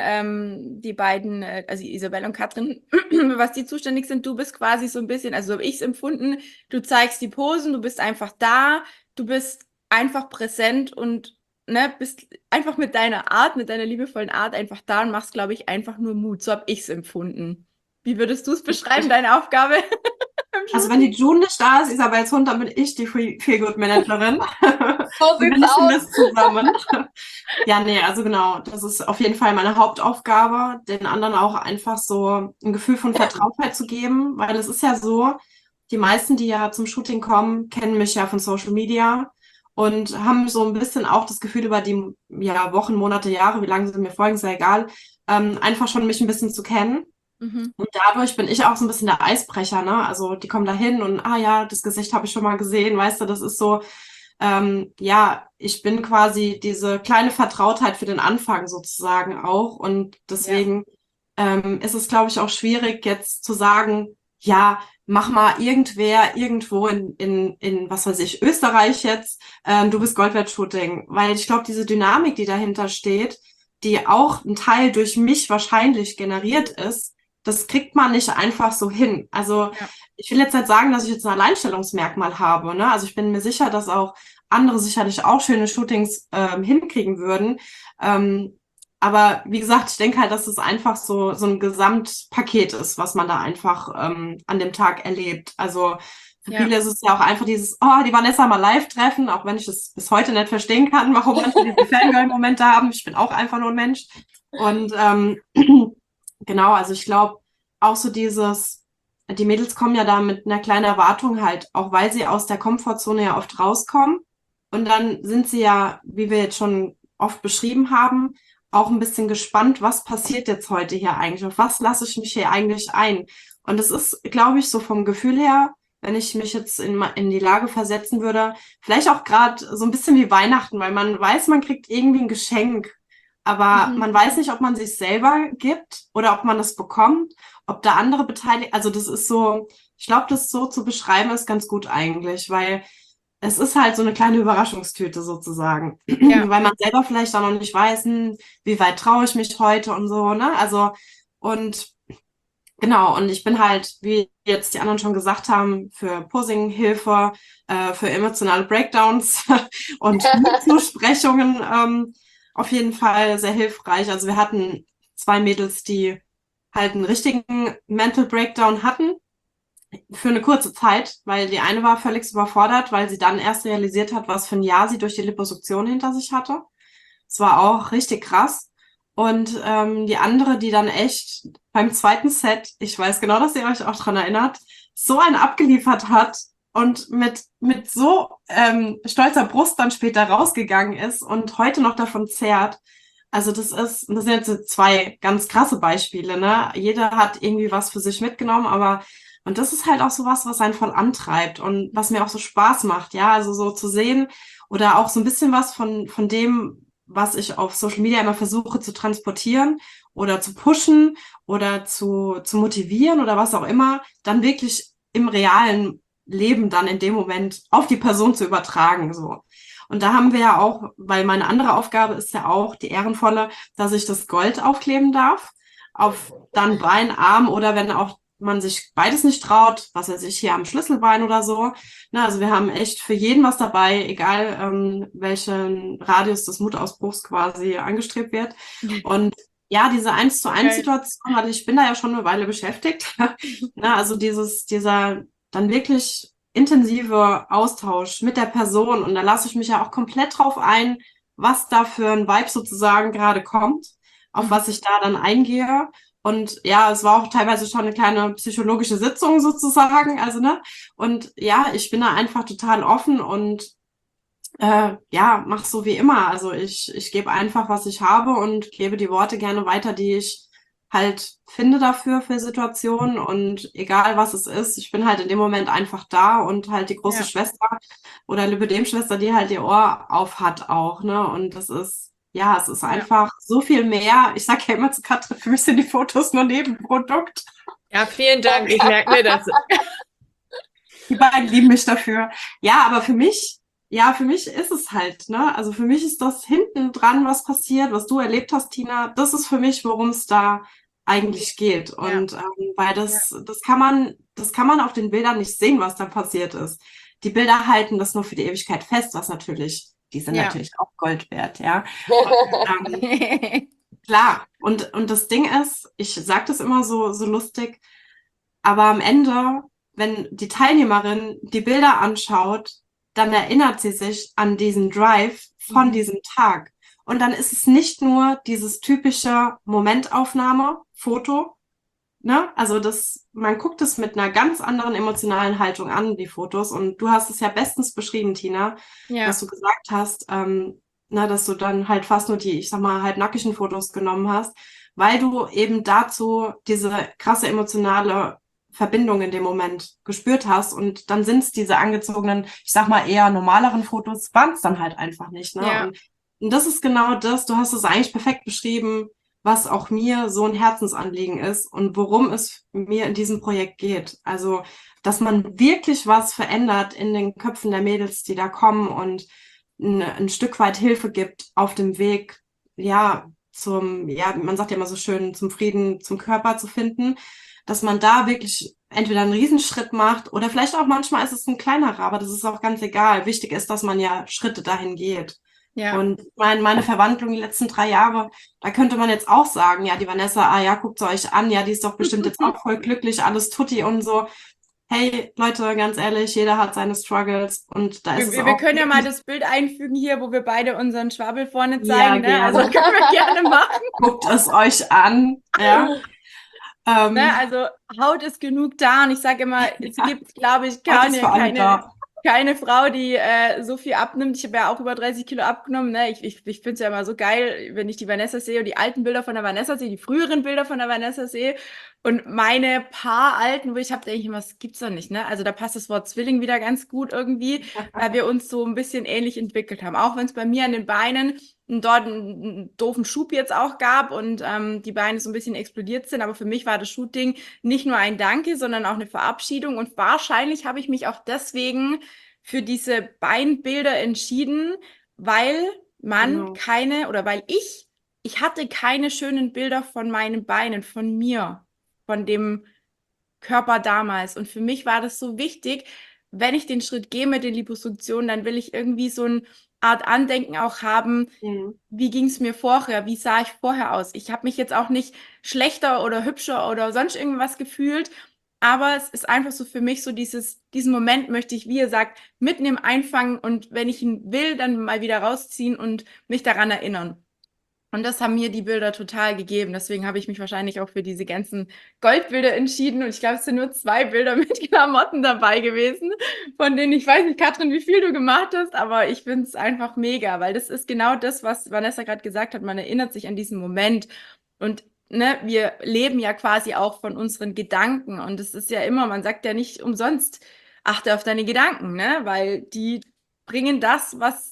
also Isabel und Katrin, was die zuständig sind. Du bist quasi so ein bisschen, also so habe ich es empfunden, du zeigst die Posen, du bist einfach da, du bist einfach präsent und ne, bist einfach mit deiner Art, mit deiner liebevollen Art einfach da und machst, glaube ich, einfach nur Mut. So habe ich es empfunden. Wie würdest du es beschreiben, deine Aufgabe? Also wenn die June nicht da ist, Isabels Hund, dann bin ich die Feelgood-Managerin. So sieht's aus. Das zusammen. Ja, nee, also genau, das ist auf jeden Fall meine Hauptaufgabe, den anderen auch einfach so ein Gefühl von Vertrautheit zu geben, weil es ist ja so, die meisten, die ja zum Shooting kommen, kennen mich ja von Social Media und haben so ein bisschen auch das Gefühl über die Wochen, Monate, Jahre, wie lange sie mir folgen, ist ja egal, einfach schon mich ein bisschen zu kennen. Und dadurch bin ich auch so ein bisschen der Eisbrecher, ne? Also die kommen da hin und, ja, das Gesicht habe ich schon mal gesehen, weißt du, das ist so, ja, ich bin quasi diese kleine Vertrautheit für den Anfang sozusagen auch. Und deswegen ist es, glaube ich, auch schwierig jetzt zu sagen, ja, mach mal irgendwer irgendwo in was weiß ich, Österreich jetzt, du bist Goldwert-Shooting. Weil ich glaube, diese Dynamik, die dahinter steht, die auch ein Teil durch mich wahrscheinlich generiert ist, das kriegt man nicht einfach so hin. Also ich will jetzt nicht sagen, dass ich jetzt ein Alleinstellungsmerkmal habe, ne? Also ich bin mir sicher, dass auch andere sicherlich auch schöne Shootings hinkriegen würden. Aber wie gesagt, ich denke halt, dass es einfach so ein Gesamtpaket ist, was man da einfach an dem Tag erlebt. Also für viele ist es ja auch einfach dieses, oh, die Vanessa mal live treffen, auch wenn ich es bis heute nicht verstehen kann, warum manche diese Fangirl-Momente haben. Ich bin auch einfach nur ein Mensch. Und genau, also ich glaube auch so die Mädels kommen ja da mit einer kleinen Erwartung halt, auch weil sie aus der Komfortzone ja oft rauskommen. Und dann sind sie ja, wie wir jetzt schon oft beschrieben haben, auch ein bisschen gespannt, was passiert jetzt heute hier eigentlich? Auf was lasse ich mich hier eigentlich ein? Und es ist, glaube ich, so vom Gefühl her, wenn ich mich jetzt in die Lage versetzen würde, vielleicht auch gerade so ein bisschen wie Weihnachten, weil man weiß, man kriegt irgendwie ein Geschenk, aber man weiß nicht, ob man sich selber gibt oder ob man das bekommt, ob da andere beteiligt. Also das ist so, ich glaube, das so zu beschreiben ist ganz gut eigentlich, weil es ist halt so eine kleine Überraschungstüte sozusagen, weil man selber vielleicht auch noch nicht weiß, wie weit traue ich mich heute und so, ne? Also und genau, und ich bin halt, wie jetzt die anderen schon gesagt haben, für Posing-Hilfe, für emotionale Breakdowns und Zusprechungen auf jeden Fall sehr hilfreich. Also wir hatten 2 Mädels, die halt einen richtigen Mental Breakdown hatten für eine kurze Zeit, weil die eine war völlig überfordert, weil sie dann erst realisiert hat, was für ein Jahr sie durch die Liposuktion hinter sich hatte. Es war auch richtig krass. Und die andere, die dann echt beim zweiten Set, ich weiß genau, dass ihr euch auch dran erinnert, so einen abgeliefert hat und mit so stolzer Brust dann später rausgegangen ist und heute noch davon zehrt. Also das sind jetzt 2 ganz krasse Beispiele, ne? Jeder hat irgendwie was für sich mitgenommen, und das ist halt auch so was einen voll antreibt und was mir auch so Spaß macht, ja, also so zu sehen oder auch so ein bisschen was von dem, was ich auf Social Media immer versuche zu transportieren oder zu pushen oder zu motivieren oder was auch immer, dann wirklich im realen Leben dann in dem Moment auf die Person zu übertragen, so. Und da haben wir ja auch, weil meine andere Aufgabe ist ja auch die ehrenvolle, dass ich das Gold aufkleben darf, auf dann Bein, Arm oder wenn auch man sich beides nicht traut, was weiß ich, hier am Schlüsselbein oder so. Na, also wir haben echt für jeden was dabei, egal welchen Radius des Mutausbruchs quasi angestrebt wird. Und ja, diese 1:1 Situation, weil ich bin da ja schon eine Weile beschäftigt. Na, also dieser dann wirklich intensive Austausch mit der Person und da lasse ich mich ja auch komplett drauf ein, was da für ein Vibe sozusagen gerade kommt, auf was ich da dann eingehe. Und ja, es war auch teilweise schon eine kleine psychologische Sitzung sozusagen, also ne. Und ja, ich bin da einfach total offen und ja, mach so wie immer. Also ich gebe einfach, was ich habe und gebe die Worte gerne weiter, die ich halt finde dafür für Situationen und egal was es ist, ich bin halt in dem Moment einfach da und halt die große Schwester oder Lipödem-Schwester, die halt ihr Ohr auf hat auch, ne. Und das ist ja, es ist einfach so viel mehr. Ich sage ja immer zu Katrin, für mich sind die Fotos nur Nebenprodukt. Ja, vielen Dank. Ich merke mir das. Die beiden lieben mich dafür. Ja, aber für mich ist es halt, ne? Also für mich ist das hinten dran, was passiert, was du erlebt hast, Tina. Das ist für mich, worum es da eigentlich geht. Und weil das kann man auf den Bildern nicht sehen, was da passiert ist. Die Bilder halten das nur für die Ewigkeit fest, was natürlich die sind natürlich auch Gold wert, ja. Und, klar. Und das Ding ist, ich sage das immer so lustig, aber am Ende, wenn die Teilnehmerin die Bilder anschaut, dann erinnert sie sich an diesen Drive von diesem Tag. Und dann ist es nicht nur dieses typische Momentaufnahme-Foto, ne? Also man guckt es mit einer ganz anderen emotionalen Haltung an, die Fotos. Und du hast es ja bestens beschrieben, Tina, dass du gesagt hast, dass du dann halt fast nur die, ich sag mal, halbnackigen Fotos genommen hast, weil du eben dazu diese krasse emotionale Verbindung in dem Moment gespürt hast und dann sind es diese angezogenen, ich sag mal eher normaleren Fotos, waren es dann halt einfach nicht. Ne? Ja. Und das ist genau das, du hast es eigentlich perfekt beschrieben, was auch mir so ein Herzensanliegen ist und worum es mir in diesem Projekt geht. Also, dass man wirklich was verändert in den Köpfen der Mädels, die da kommen und ein Stück weit Hilfe gibt auf dem Weg, ja, man sagt ja immer so schön, zum Frieden, zum Körper zu finden, dass man da wirklich entweder einen Riesenschritt macht oder vielleicht auch manchmal ist es ein kleinerer, aber das ist auch ganz egal. Wichtig ist, dass man ja Schritte dahin geht. Ja. Und meine Verwandlung die letzten 3 Jahre, da könnte man jetzt auch sagen, ja, die Vanessa, ja, guckt sie euch an, ja, die ist doch bestimmt jetzt auch voll glücklich, alles tutti und so. Hey, Leute, ganz ehrlich, jeder hat seine Struggles und da ist es Wir auch können ja mal wirklich- das Bild einfügen hier, wo wir beide unseren Schwabbel vorne Ja, zeigen, ne? gerne. Also können wir gerne machen. Guckt es euch an, ja. Ne? Also Haut ist genug da und ich sage immer, es gibt, glaube ich, Haut ist für alle da. keine Frau, die so viel abnimmt. Ich habe ja auch über 30 Kilo abgenommen. Ne? Ich finde es ja immer so geil, wenn ich die Vanessa sehe und die alten Bilder von der Vanessa sehe, die früheren Bilder von der Vanessa sehe und meine paar alten, wo ich habe, denke ich immer, das gibt's doch nicht. Ne? Also da passt das Wort Zwilling wieder ganz gut irgendwie, weil wir uns so ein bisschen ähnlich entwickelt haben. Auch wenn es bei mir an den Beinen dort einen doofen Schub jetzt auch gab und die Beine so ein bisschen explodiert sind. Aber für mich war das Shooting nicht nur ein Danke, sondern auch eine Verabschiedung. Und wahrscheinlich habe ich mich auch deswegen für diese Beinbilder entschieden, weil man weil ich hatte keine schönen Bilder von meinen Beinen, von mir, von dem Körper damals. Und für mich war das so wichtig, wenn ich den Schritt gehe mit den Liposuktionen, dann will ich irgendwie so eine Art Andenken auch haben, wie ging es mir vorher, wie sah ich vorher aus. Ich habe mich jetzt auch nicht schlechter oder hübscher oder sonst irgendwas gefühlt, aber es ist einfach so für mich so diesen Moment möchte ich, wie ihr sagt, mitnehmen, einfangen und wenn ich ihn will, dann mal wieder rausziehen und mich daran erinnern. Und das haben mir die Bilder total gegeben. Deswegen habe ich mich wahrscheinlich auch für diese ganzen Goldbilder entschieden. Und ich glaube, es sind nur 2 Bilder mit Klamotten dabei gewesen, von denen ich weiß nicht, Katrin, wie viel du gemacht hast, aber ich finde es einfach mega, weil das ist genau das, was Vanessa gerade gesagt hat. Man erinnert sich an diesen Moment. Und ne, wir leben ja quasi auch von unseren Gedanken. Und es ist ja immer, man sagt ja nicht umsonst, achte auf deine Gedanken, ne? Weil die bringen das, was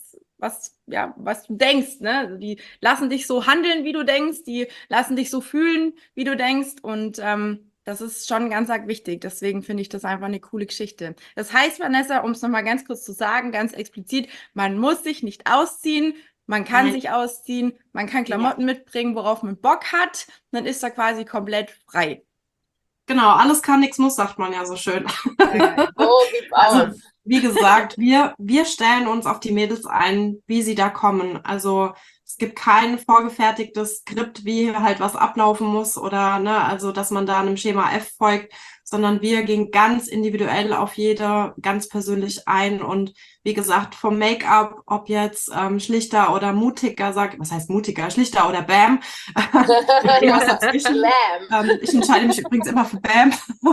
du denkst, ne? Also die lassen dich so handeln, wie du denkst, die lassen dich so fühlen, wie du denkst und das ist schon ganz arg wichtig. Deswegen finde ich das einfach eine coole Geschichte. Das heißt, Vanessa, um es nochmal ganz kurz zu sagen, ganz explizit, man muss sich nicht ausziehen, man kann sich ausziehen, man kann Klamotten mitbringen, worauf man Bock hat, dann ist er quasi komplett frei. Genau, alles kann, nichts muss, sagt man ja so schön. So sieht's Also, aus. wie gesagt, wir stellen uns auf die Mädels ein, wie sie da kommen. Also es gibt kein vorgefertigtes Skript, wie halt was ablaufen muss oder, ne, also dass man da einem Schema F folgt, sondern wir gehen ganz individuell auf jede ganz persönlich ein. Und wie gesagt, vom Make-up, ob jetzt schlichter oder mutiger, was heißt mutiger, schlichter oder Bam. Was dazwischen. Ich entscheide mich übrigens immer für Bam.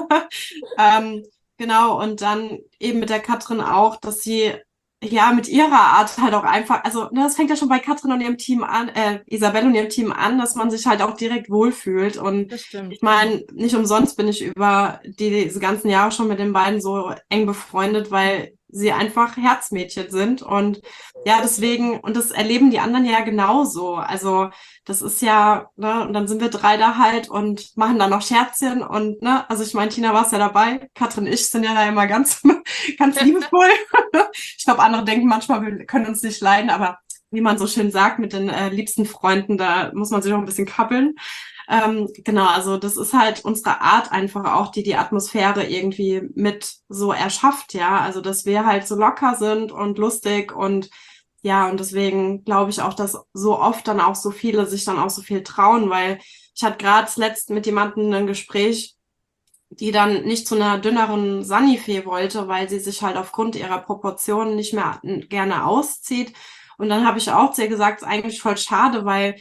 Genau, und dann eben mit der Katrin auch, dass sie ja mit ihrer Art halt auch einfach, also ne, das fängt ja schon bei Katrin und ihrem Team an, Isabelle und ihrem Team an, dass man sich halt auch direkt wohlfühlt. Und Das stimmt. ich meine, nicht umsonst bin ich über diese ganzen Jahre schon mit den beiden so eng befreundet, weil sie einfach Herzmädchen sind. Und ja, deswegen, und das erleben die anderen ja genauso. Also das ist ja, ne, und dann sind wir 3 da halt und machen dann noch Scherzchen und, ne, also ich meine, Tina war es ja dabei, Katrin und ich sind ja da immer ganz, ganz liebevoll. Ich glaube, andere denken manchmal, wir können uns nicht leiden, aber wie man so schön sagt, mit den liebsten Freunden, da muss man sich auch ein bisschen kappeln. Genau, also das ist halt unsere Art einfach auch, die Atmosphäre irgendwie mit so erschafft, ja, also dass wir halt so locker sind und lustig und ja, und deswegen glaube ich auch, dass so oft dann auch so viele sich dann auch so viel trauen, weil ich hatte gerade zuletzt mit jemandem ein Gespräch, die dann nicht zu einer dünneren Sanifee wollte, weil sie sich halt aufgrund ihrer Proportionen nicht mehr gerne auszieht. Und dann habe ich auch zu ihr gesagt, es ist eigentlich voll schade, weil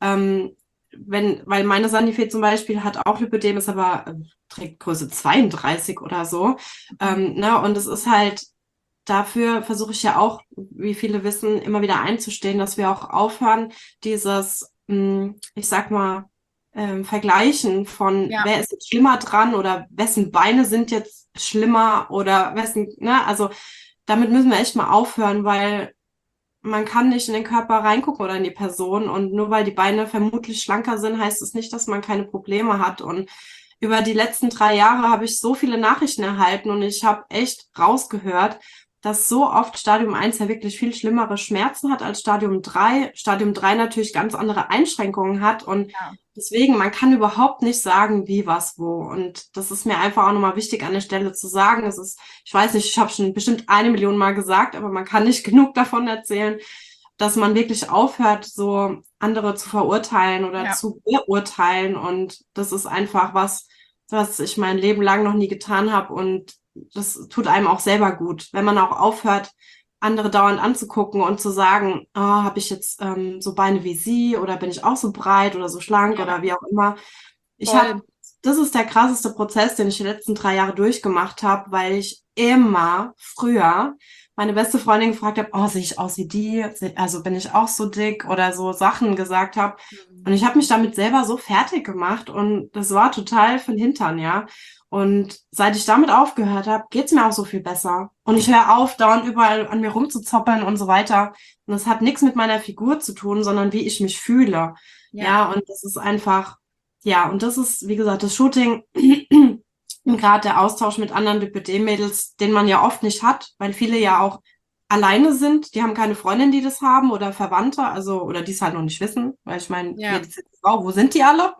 weil meine Sanifee zum Beispiel hat auch Lipödem, ist aber trägt Größe 32 oder so. Ne? Und es ist halt, dafür versuche ich ja auch, wie viele wissen, immer wieder einzustehen, dass wir auch aufhören, dieses, ich sag mal, vergleichen von wer ist jetzt schlimmer dran oder wessen Beine sind jetzt schlimmer oder wessen, ne, also damit müssen wir echt mal aufhören, weil man kann nicht in den Körper reingucken oder in die Person und nur weil die Beine vermutlich schlanker sind, heißt es nicht, dass man keine Probleme hat. Und über die letzten 3 Jahre habe ich so viele Nachrichten erhalten und ich habe echt rausgehört, dass so oft Stadium 1 ja wirklich viel schlimmere Schmerzen hat als Stadium 3. Stadium 3 natürlich ganz andere Einschränkungen hat und deswegen, man kann überhaupt nicht sagen, wie, was, wo. Und das ist mir einfach auch nochmal wichtig an der Stelle zu sagen. Es ist, ich weiß nicht, ich habe schon bestimmt 1 Million Mal gesagt, aber man kann nicht genug davon erzählen, dass man wirklich aufhört, so andere zu verurteilen oder zu beurteilen. Und das ist einfach was ich mein Leben lang noch nie getan habe und das tut einem auch selber gut, wenn man auch aufhört, andere dauernd anzugucken und zu sagen, oh, habe ich jetzt so Beine wie sie oder bin ich auch so breit oder so schlank oder wie auch immer. Das ist der krasseste Prozess, den ich die letzten 3 Jahre durchgemacht habe, weil ich immer früher meine beste Freundin gefragt habe, oh, sehe ich aus wie die? Also bin ich auch so dick oder so Sachen gesagt habe. Und ich habe mich damit selber so fertig gemacht und das war total für den Hintern, ja. Und seit ich damit aufgehört habe, geht's mir auch so viel besser. Und ich höre auf, dauernd überall an mir rumzuzoppeln und so weiter. Und das hat nichts mit meiner Figur zu tun, sondern wie ich mich fühle. Ja, und das ist einfach, ja, und das ist, wie gesagt, das Shooting und gerade der Austausch mit anderen DPD-Mädels, den man ja oft nicht hat, weil viele ja auch alleine sind, die haben keine Freundin, die das haben oder Verwandte, also, oder die es halt noch nicht wissen, weil ich meine, jede Frau, wo sind die alle?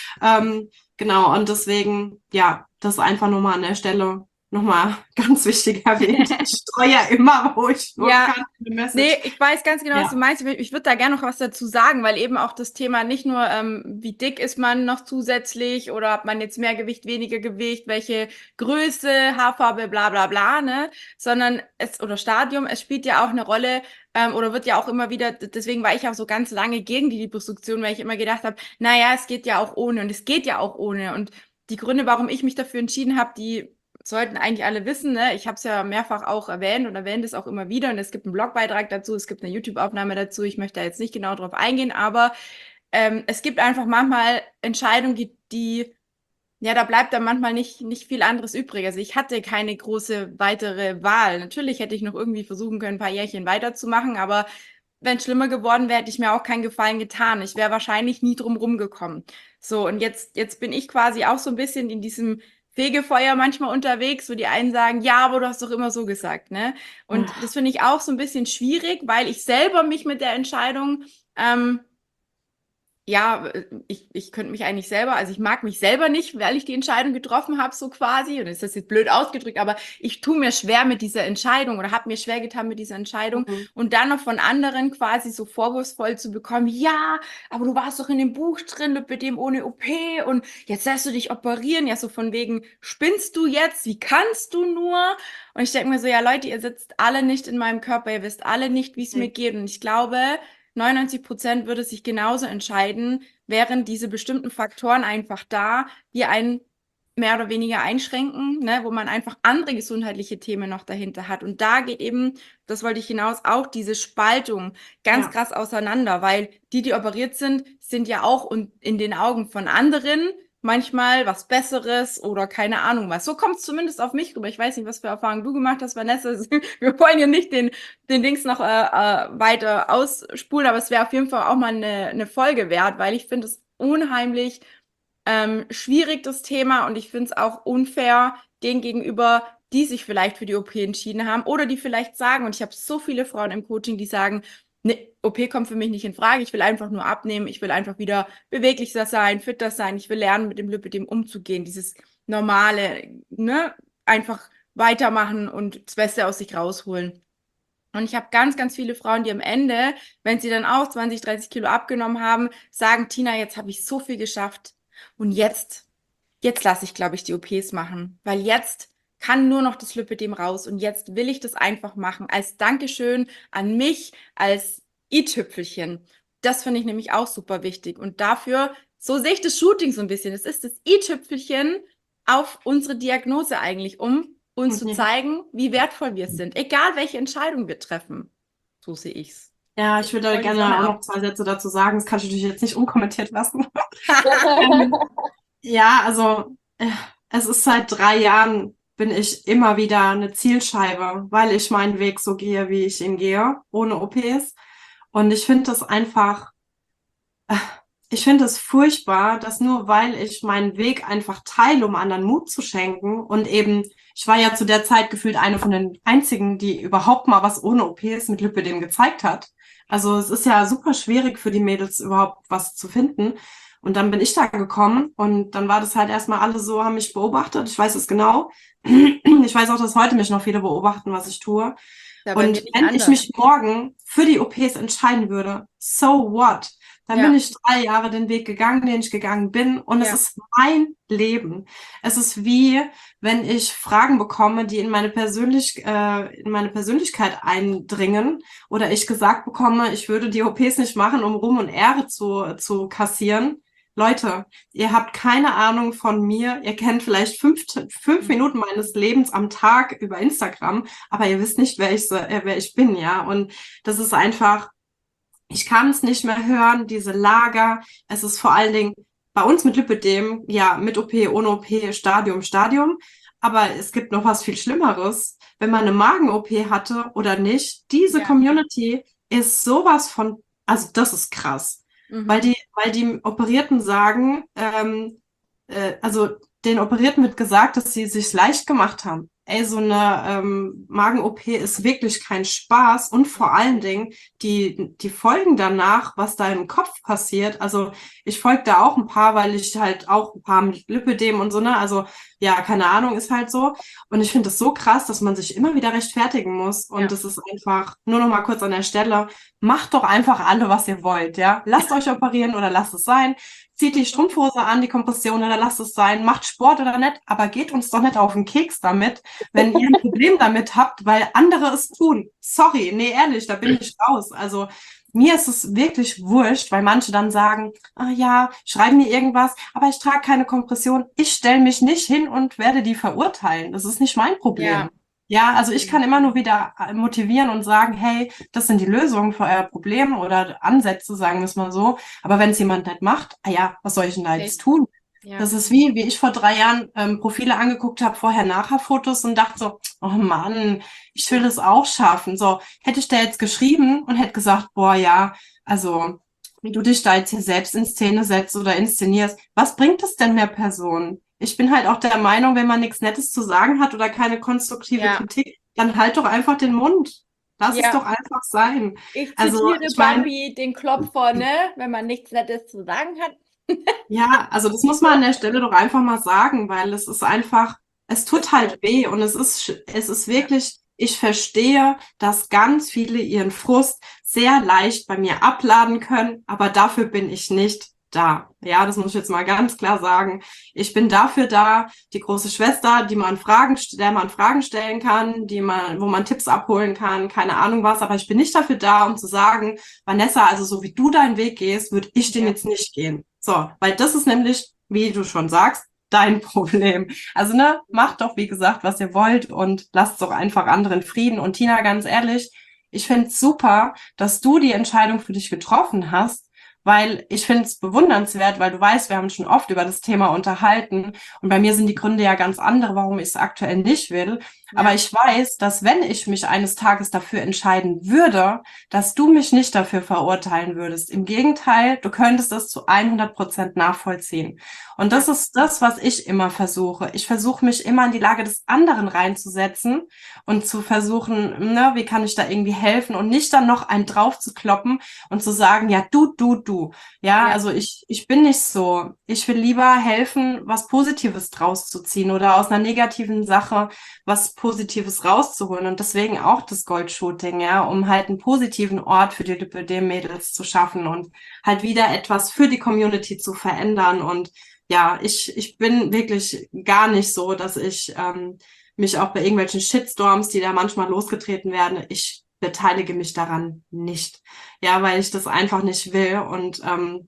Genau, und deswegen, ja, das einfach nochmal an der Stelle nochmal ganz wichtig erwähnt. Ich streue ja immer, wo ich nur kann. Nee, ich weiß ganz genau, was du meinst. Ich würde da gerne noch was dazu sagen, weil eben auch das Thema nicht nur, wie dick ist man noch zusätzlich oder hat man jetzt mehr Gewicht, weniger Gewicht, welche Größe, Haarfarbe, bla bla bla, ne? Sondern oder Stadium, es spielt ja auch eine Rolle, oder wird ja auch immer wieder, deswegen war ich auch so ganz lange gegen die Liposuktion, weil ich immer gedacht habe, naja, es geht ja auch ohne und es geht ja auch ohne. Und die Gründe, warum ich mich dafür entschieden habe, die sollten eigentlich alle wissen, ne? Ich habe es ja mehrfach auch erwähnt und erwähne es auch immer wieder und es gibt einen Blogbeitrag dazu, es gibt eine YouTube-Aufnahme dazu, ich möchte da jetzt nicht genau drauf eingehen, aber es gibt einfach manchmal Entscheidungen, die ja, da bleibt dann manchmal nicht viel anderes übrig. Also ich hatte keine große weitere Wahl. Natürlich hätte ich noch irgendwie versuchen können, ein paar Jährchen weiterzumachen, aber wenn es schlimmer geworden wäre, hätte ich mir auch keinen Gefallen getan. Ich wäre wahrscheinlich nie drum rumgekommen. So, und jetzt bin ich quasi auch so ein bisschen in diesem Fegefeuer manchmal unterwegs, wo die einen sagen, ja, aber du hast doch immer so gesagt, ne? Und das finde ich auch so ein bisschen schwierig, weil ich selber mich mit der Entscheidung ja, ich könnte mich eigentlich selber, also ich mag mich selber nicht, weil ich die Entscheidung getroffen habe, so quasi. Und das ist jetzt blöd ausgedrückt, aber ich tue mir schwer mit dieser Entscheidung oder habe mir schwer getan mit dieser Entscheidung. Und dann noch von anderen quasi so vorwurfsvoll zu bekommen, ja, aber du warst doch in dem Buch drin, mit dem ohne OP und jetzt lässt du dich operieren. Ja, so von wegen, spinnst du jetzt? Wie kannst du nur? Und ich denke mir so, ja, Leute, ihr sitzt alle nicht in meinem Körper, ihr wisst alle nicht, wie es mir geht. Und ich glaube, 99% würde sich genauso entscheiden, wären diese bestimmten Faktoren einfach da, die einen mehr oder weniger einschränken, ne, wo man einfach andere gesundheitliche Themen noch dahinter hat. Und da geht eben, das wollte ich hinaus, auch diese Spaltung ganz krass auseinander, weil die operiert sind, sind ja auch in den Augen von anderen manchmal was Besseres oder keine Ahnung was. So kommt es zumindest auf mich rüber. Ich weiß nicht, was für Erfahrungen du gemacht hast, Vanessa. Wir wollen ja nicht den Dings noch weiter ausspulen, aber es wäre auf jeden Fall auch mal eine Folge wert, weil ich finde es unheimlich schwierig, das Thema, und ich finde es auch unfair denen gegenüber, die sich vielleicht für die OP entschieden haben oder die vielleicht sagen, und ich habe so viele Frauen im Coaching, die sagen, ne, OP kommt für mich nicht in Frage, ich will einfach nur abnehmen, ich will einfach wieder beweglicher sein, fitter sein, ich will lernen, mit dem Lipödem umzugehen, dieses normale, ne, einfach weitermachen und das Beste aus sich rausholen. Und ich habe ganz, ganz viele Frauen, die am Ende, wenn sie dann auch 20, 30 Kilo abgenommen haben, sagen, Tina, jetzt habe ich so viel geschafft und jetzt lasse ich, glaube ich, die OPs machen, weil jetzt kann nur noch das Lipödem raus und jetzt will ich das einfach machen, als Dankeschön an mich, als i-Tüpfelchen. Das finde ich nämlich auch super wichtig und dafür, so sehe ich das Shooting so ein bisschen, es ist das i-Tüpfelchen auf unsere Diagnose eigentlich, um uns zu zeigen, wie wertvoll wir sind, egal welche Entscheidung wir treffen. So sehe ich's. Ja, ich würde Voll die gerne Sonne auch ab. noch 2 Sätze dazu sagen. Das kann ich natürlich jetzt nicht unkommentiert lassen. Ähm, ja, also es ist seit 3 Jahren bin ich immer wieder eine Zielscheibe, weil ich meinen Weg so gehe, wie ich ihn gehe, ohne OPs. Und ich finde es furchtbar, dass nur weil ich meinen Weg einfach teile, um anderen Mut zu schenken und eben, ich war ja zu der Zeit gefühlt eine von den einzigen, die überhaupt mal was ohne OPs mit Lipödem gezeigt hat. Also es ist ja super schwierig für die Mädels überhaupt was zu finden. Und dann bin ich da gekommen und dann war das halt erstmal alle so, haben mich beobachtet. Ich weiß es genau. Ich weiß auch, dass heute mich noch viele beobachten, was ich tue. Ja, bei mir Und nicht wenn ich anders. mich morgen für die OPs entscheiden würde, so what? Dann Ja. bin ich 3 Jahre den Weg gegangen, den ich gegangen bin. Und es Ja. ist mein Leben. Es ist wie, wenn ich Fragen bekomme, die in meine Persönlichkeit eindringen. Oder ich gesagt bekomme, ich würde die OPs nicht machen, um Ruhm und Ehre zu kassieren. Leute, ihr habt keine Ahnung von mir. Ihr kennt vielleicht 5 Minuten meines Lebens am Tag über Instagram, aber ihr wisst nicht, wer ich bin, ja. Und das ist einfach, ich kann es nicht mehr hören, diese Lager. Es ist vor allen Dingen bei uns mit Lipödem, ja, mit OP, ohne OP, Stadium. Aber es gibt noch was viel Schlimmeres. Wenn man eine Magen-OP hatte oder nicht, diese Ja. Community ist sowas von, also das ist krass. Weil Mhm. die Operierten sagen, also den Operierten wird gesagt, dass sie sich's leicht gemacht haben. Ey, so eine Magen-OP ist wirklich kein Spaß und vor allen Dingen die Folgen danach, was da im Kopf passiert. Also ich folge da auch ein paar, weil ich halt auch ein paar mit Lipödem und so, ne? Also ja, keine Ahnung, ist halt so. Und ich finde es so krass, dass man sich immer wieder rechtfertigen muss. Und Ja. das ist einfach, nur noch mal kurz an der Stelle, macht doch einfach alle, was ihr wollt, ja? Lasst euch operieren oder lasst es sein. Zieht die Strumpfhose an, die Kompression oder lasst es sein. Macht Sport oder nicht, aber geht uns doch nicht auf den Keks damit, wenn ihr ein Problem damit habt, weil andere es tun. Sorry, nee, ehrlich, da bin ich raus. Also mir ist es wirklich wurscht, weil manche dann sagen, ah ja, schreiben mir irgendwas, aber ich trage keine Kompression. Ich stelle mich nicht hin und werde die verurteilen. Das ist nicht mein Problem. Ja. Ja, also ich kann immer nur wieder motivieren und sagen, hey, das sind die Lösungen für euer Problem oder Ansätze, sagen wir es mal so. Aber wenn es jemand nicht macht, ah ja, was soll ich denn da jetzt tun? Ja. Das ist wie ich vor 3 Jahren Profile angeguckt habe, Vorher-Nachher-Fotos und dachte so, oh Mann, ich will das auch schaffen. So, hätte ich da jetzt geschrieben und hätte gesagt, boah, ja, also wie du dich da jetzt hier selbst in Szene setzt oder inszenierst, was bringt es denn der Person? Ich bin halt auch der Meinung, wenn man nichts Nettes zu sagen hat oder keine konstruktive Ja. Kritik, dann halt doch einfach den Mund. Lass es Ja. doch einfach sein. Ich Also zitiere ich meine, Bambi den Klopfer, ne? Wenn man nichts Nettes zu sagen hat. ja, also das muss man an der Stelle doch einfach mal sagen, weil es ist einfach, es tut halt weh und es ist wirklich, ich verstehe, dass ganz viele ihren Frust sehr leicht bei mir abladen können, aber dafür bin ich nicht da. Ja, das muss ich jetzt mal ganz klar sagen. Ich bin dafür da, die große Schwester, der man Fragen stellen kann, wo man Tipps abholen kann, keine Ahnung was, aber ich bin nicht dafür da, um zu sagen, Vanessa, also so wie du deinen Weg gehst, würde ich den Ja. jetzt nicht gehen. So, weil das ist nämlich, wie du schon sagst, dein Problem. Also, ne, macht doch, wie gesagt, was ihr wollt und lasst doch einfach anderen Frieden. Und Tina, ganz ehrlich, ich finde es super, dass du die Entscheidung für dich getroffen hast, weil ich finde es bewundernswert, weil du weißt, wir haben schon oft über das Thema unterhalten und bei mir sind die Gründe ja ganz andere, warum ich es aktuell nicht will. Aber ich weiß, dass wenn ich mich eines Tages dafür entscheiden würde, dass du mich nicht dafür verurteilen würdest. Im Gegenteil, du könntest das zu 100% nachvollziehen. Und das ist das, was ich immer versuche. Ich versuche mich immer in die Lage des anderen reinzusetzen und zu versuchen, ne, wie kann ich da irgendwie helfen und nicht dann noch einen drauf zu kloppen und zu sagen, ja, du. Ja, Ja. also ich bin nicht so. Ich will lieber helfen, was Positives draus zu ziehen oder aus einer negativen Sache was Positives rauszuholen. Und deswegen auch das Goldshooting, ja, um halt einen positiven Ort für die Lipödem-Mädels zu schaffen und halt wieder etwas für die Community zu verändern. Und ja, ich bin wirklich gar nicht so, dass ich mich auch bei irgendwelchen Shitstorms, die da manchmal losgetreten werden, ich beteilige mich daran nicht. Ja, weil ich das einfach nicht will. Und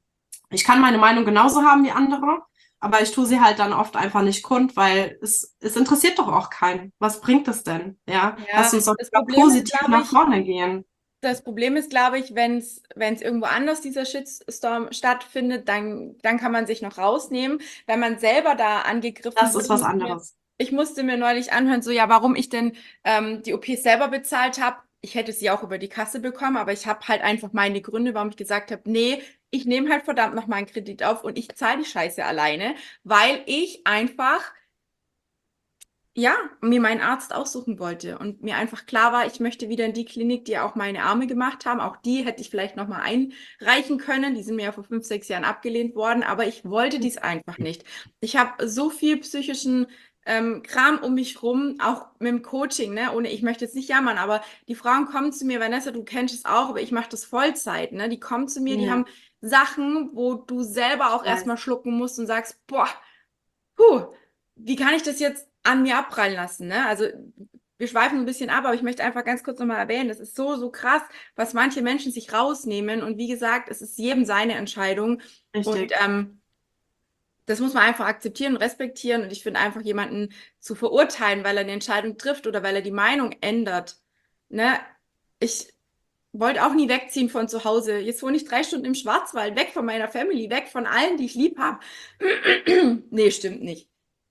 ich kann meine Meinung genauso haben wie andere, aber ich tue sie halt dann oft einfach nicht kund, weil es interessiert doch auch keinen. Was bringt es denn? Ja, Ja, lass uns doch das lieber Problem ist, positiv glaube nach ich, vorne gehen. Das Problem ist, glaube ich, wenn es irgendwo anders dieser Shitstorm stattfindet, dann kann man sich noch rausnehmen. Wenn man selber da angegriffen Das wird, ist was anderes. ich musste mir neulich anhören, so ja, warum ich denn die OPs selber bezahlt habe. Ich hätte sie auch über die Kasse bekommen, aber ich habe halt einfach meine Gründe, warum ich gesagt habe, nee, ich nehme halt verdammt noch mal einen Kredit auf und ich zahle die Scheiße alleine, weil ich einfach ja, mir meinen Arzt aussuchen wollte und mir einfach klar war, ich möchte wieder in die Klinik, die auch meine Arme gemacht haben. Auch die hätte ich vielleicht nochmal einreichen können. Die sind mir ja vor 5, 6 Jahren abgelehnt worden, aber ich wollte dies einfach nicht. Ich habe so viel psychischen Kram um mich rum, auch mit dem Coaching, ne? Ich möchte jetzt nicht jammern, aber die Frauen kommen zu mir, Vanessa, du kennst es auch, aber ich mache das Vollzeit, ne? Die kommen zu mir, die haben Sachen, wo du selber auch erstmal schlucken musst und sagst, boah, wie kann ich das jetzt an mir abprallen lassen, ne? Also wir schweifen ein bisschen ab, aber ich möchte einfach ganz kurz nochmal erwähnen, das ist so, so krass, was manche Menschen sich rausnehmen und wie gesagt, es ist jedem seine Entscheidung. Richtig. Und das muss man einfach akzeptieren und respektieren und ich finde einfach jemanden zu verurteilen, weil er eine Entscheidung trifft oder weil er die Meinung ändert, ne? Ich wollte auch nie wegziehen von zu Hause. Jetzt wohne ich 3 Stunden im Schwarzwald, weg von meiner Family, weg von allen, die ich lieb habe. Nee, stimmt nicht.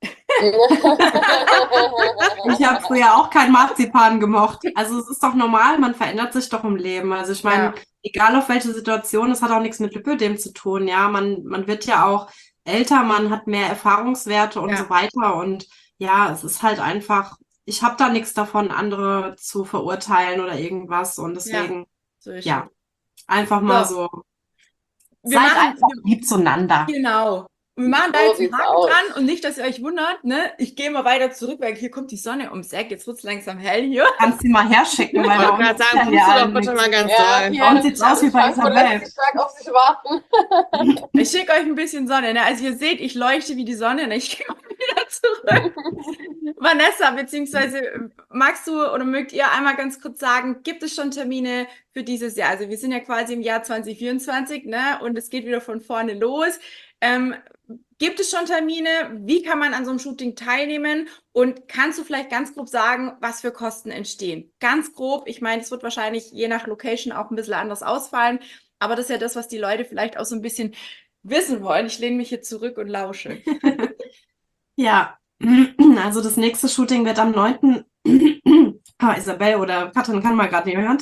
Ich habe früher auch kein Marzipan gemocht. Also es ist doch normal, man verändert sich doch im Leben. Also ich meine, egal auf welche Situation, es hat auch nichts mit Lipödem zu tun. Ja, man wird ja auch älter, man hat mehr Erfahrungswerte und so weiter. Und ja, es ist halt einfach, ich habe da nichts davon, andere zu verurteilen oder irgendwas. Und deswegen, so ist ja, einfach mal so. Wir Seid machen einfach lieb zueinander. genau. Wir machen da So jetzt einen sieht's Haken aus. dran und nicht, dass ihr euch wundert, ne? Ich gehe mal weiter zurück, weil hier kommt die Sonne ums Eck. Jetzt wird es langsam hell hier. Kannst sie mal herschicken, weil Ich bei wollte uns gerade ist sagen, ja puste doch allen bitte nichts. mal ganz Ja, doll. hier Bei uns sieht's aus wie bei Frankfurt Isabel. lässt sich stark auf sich warten. Ich schicke euch ein bisschen Sonne, ne? Also ihr seht, ich leuchte wie die Sonne, ne? Ich gehe mal wieder zurück. Vanessa, beziehungsweise magst du oder mögt ihr einmal ganz kurz sagen, gibt es schon Termine für dieses Jahr? Also wir sind ja quasi im Jahr 2024, ne? Und es geht wieder von vorne los. Gibt es schon Termine? Wie kann man an so einem Shooting teilnehmen? Und kannst du vielleicht ganz grob sagen, was für Kosten entstehen? Ganz grob, ich meine, es wird wahrscheinlich je nach Location auch ein bisschen anders ausfallen, aber das ist ja das, was die Leute vielleicht auch so ein bisschen wissen wollen. Ich lehne mich hier zurück und lausche. Ja, also das nächste Shooting wird am 9. Isabel oder Katrin kann mal gerade nicht hören.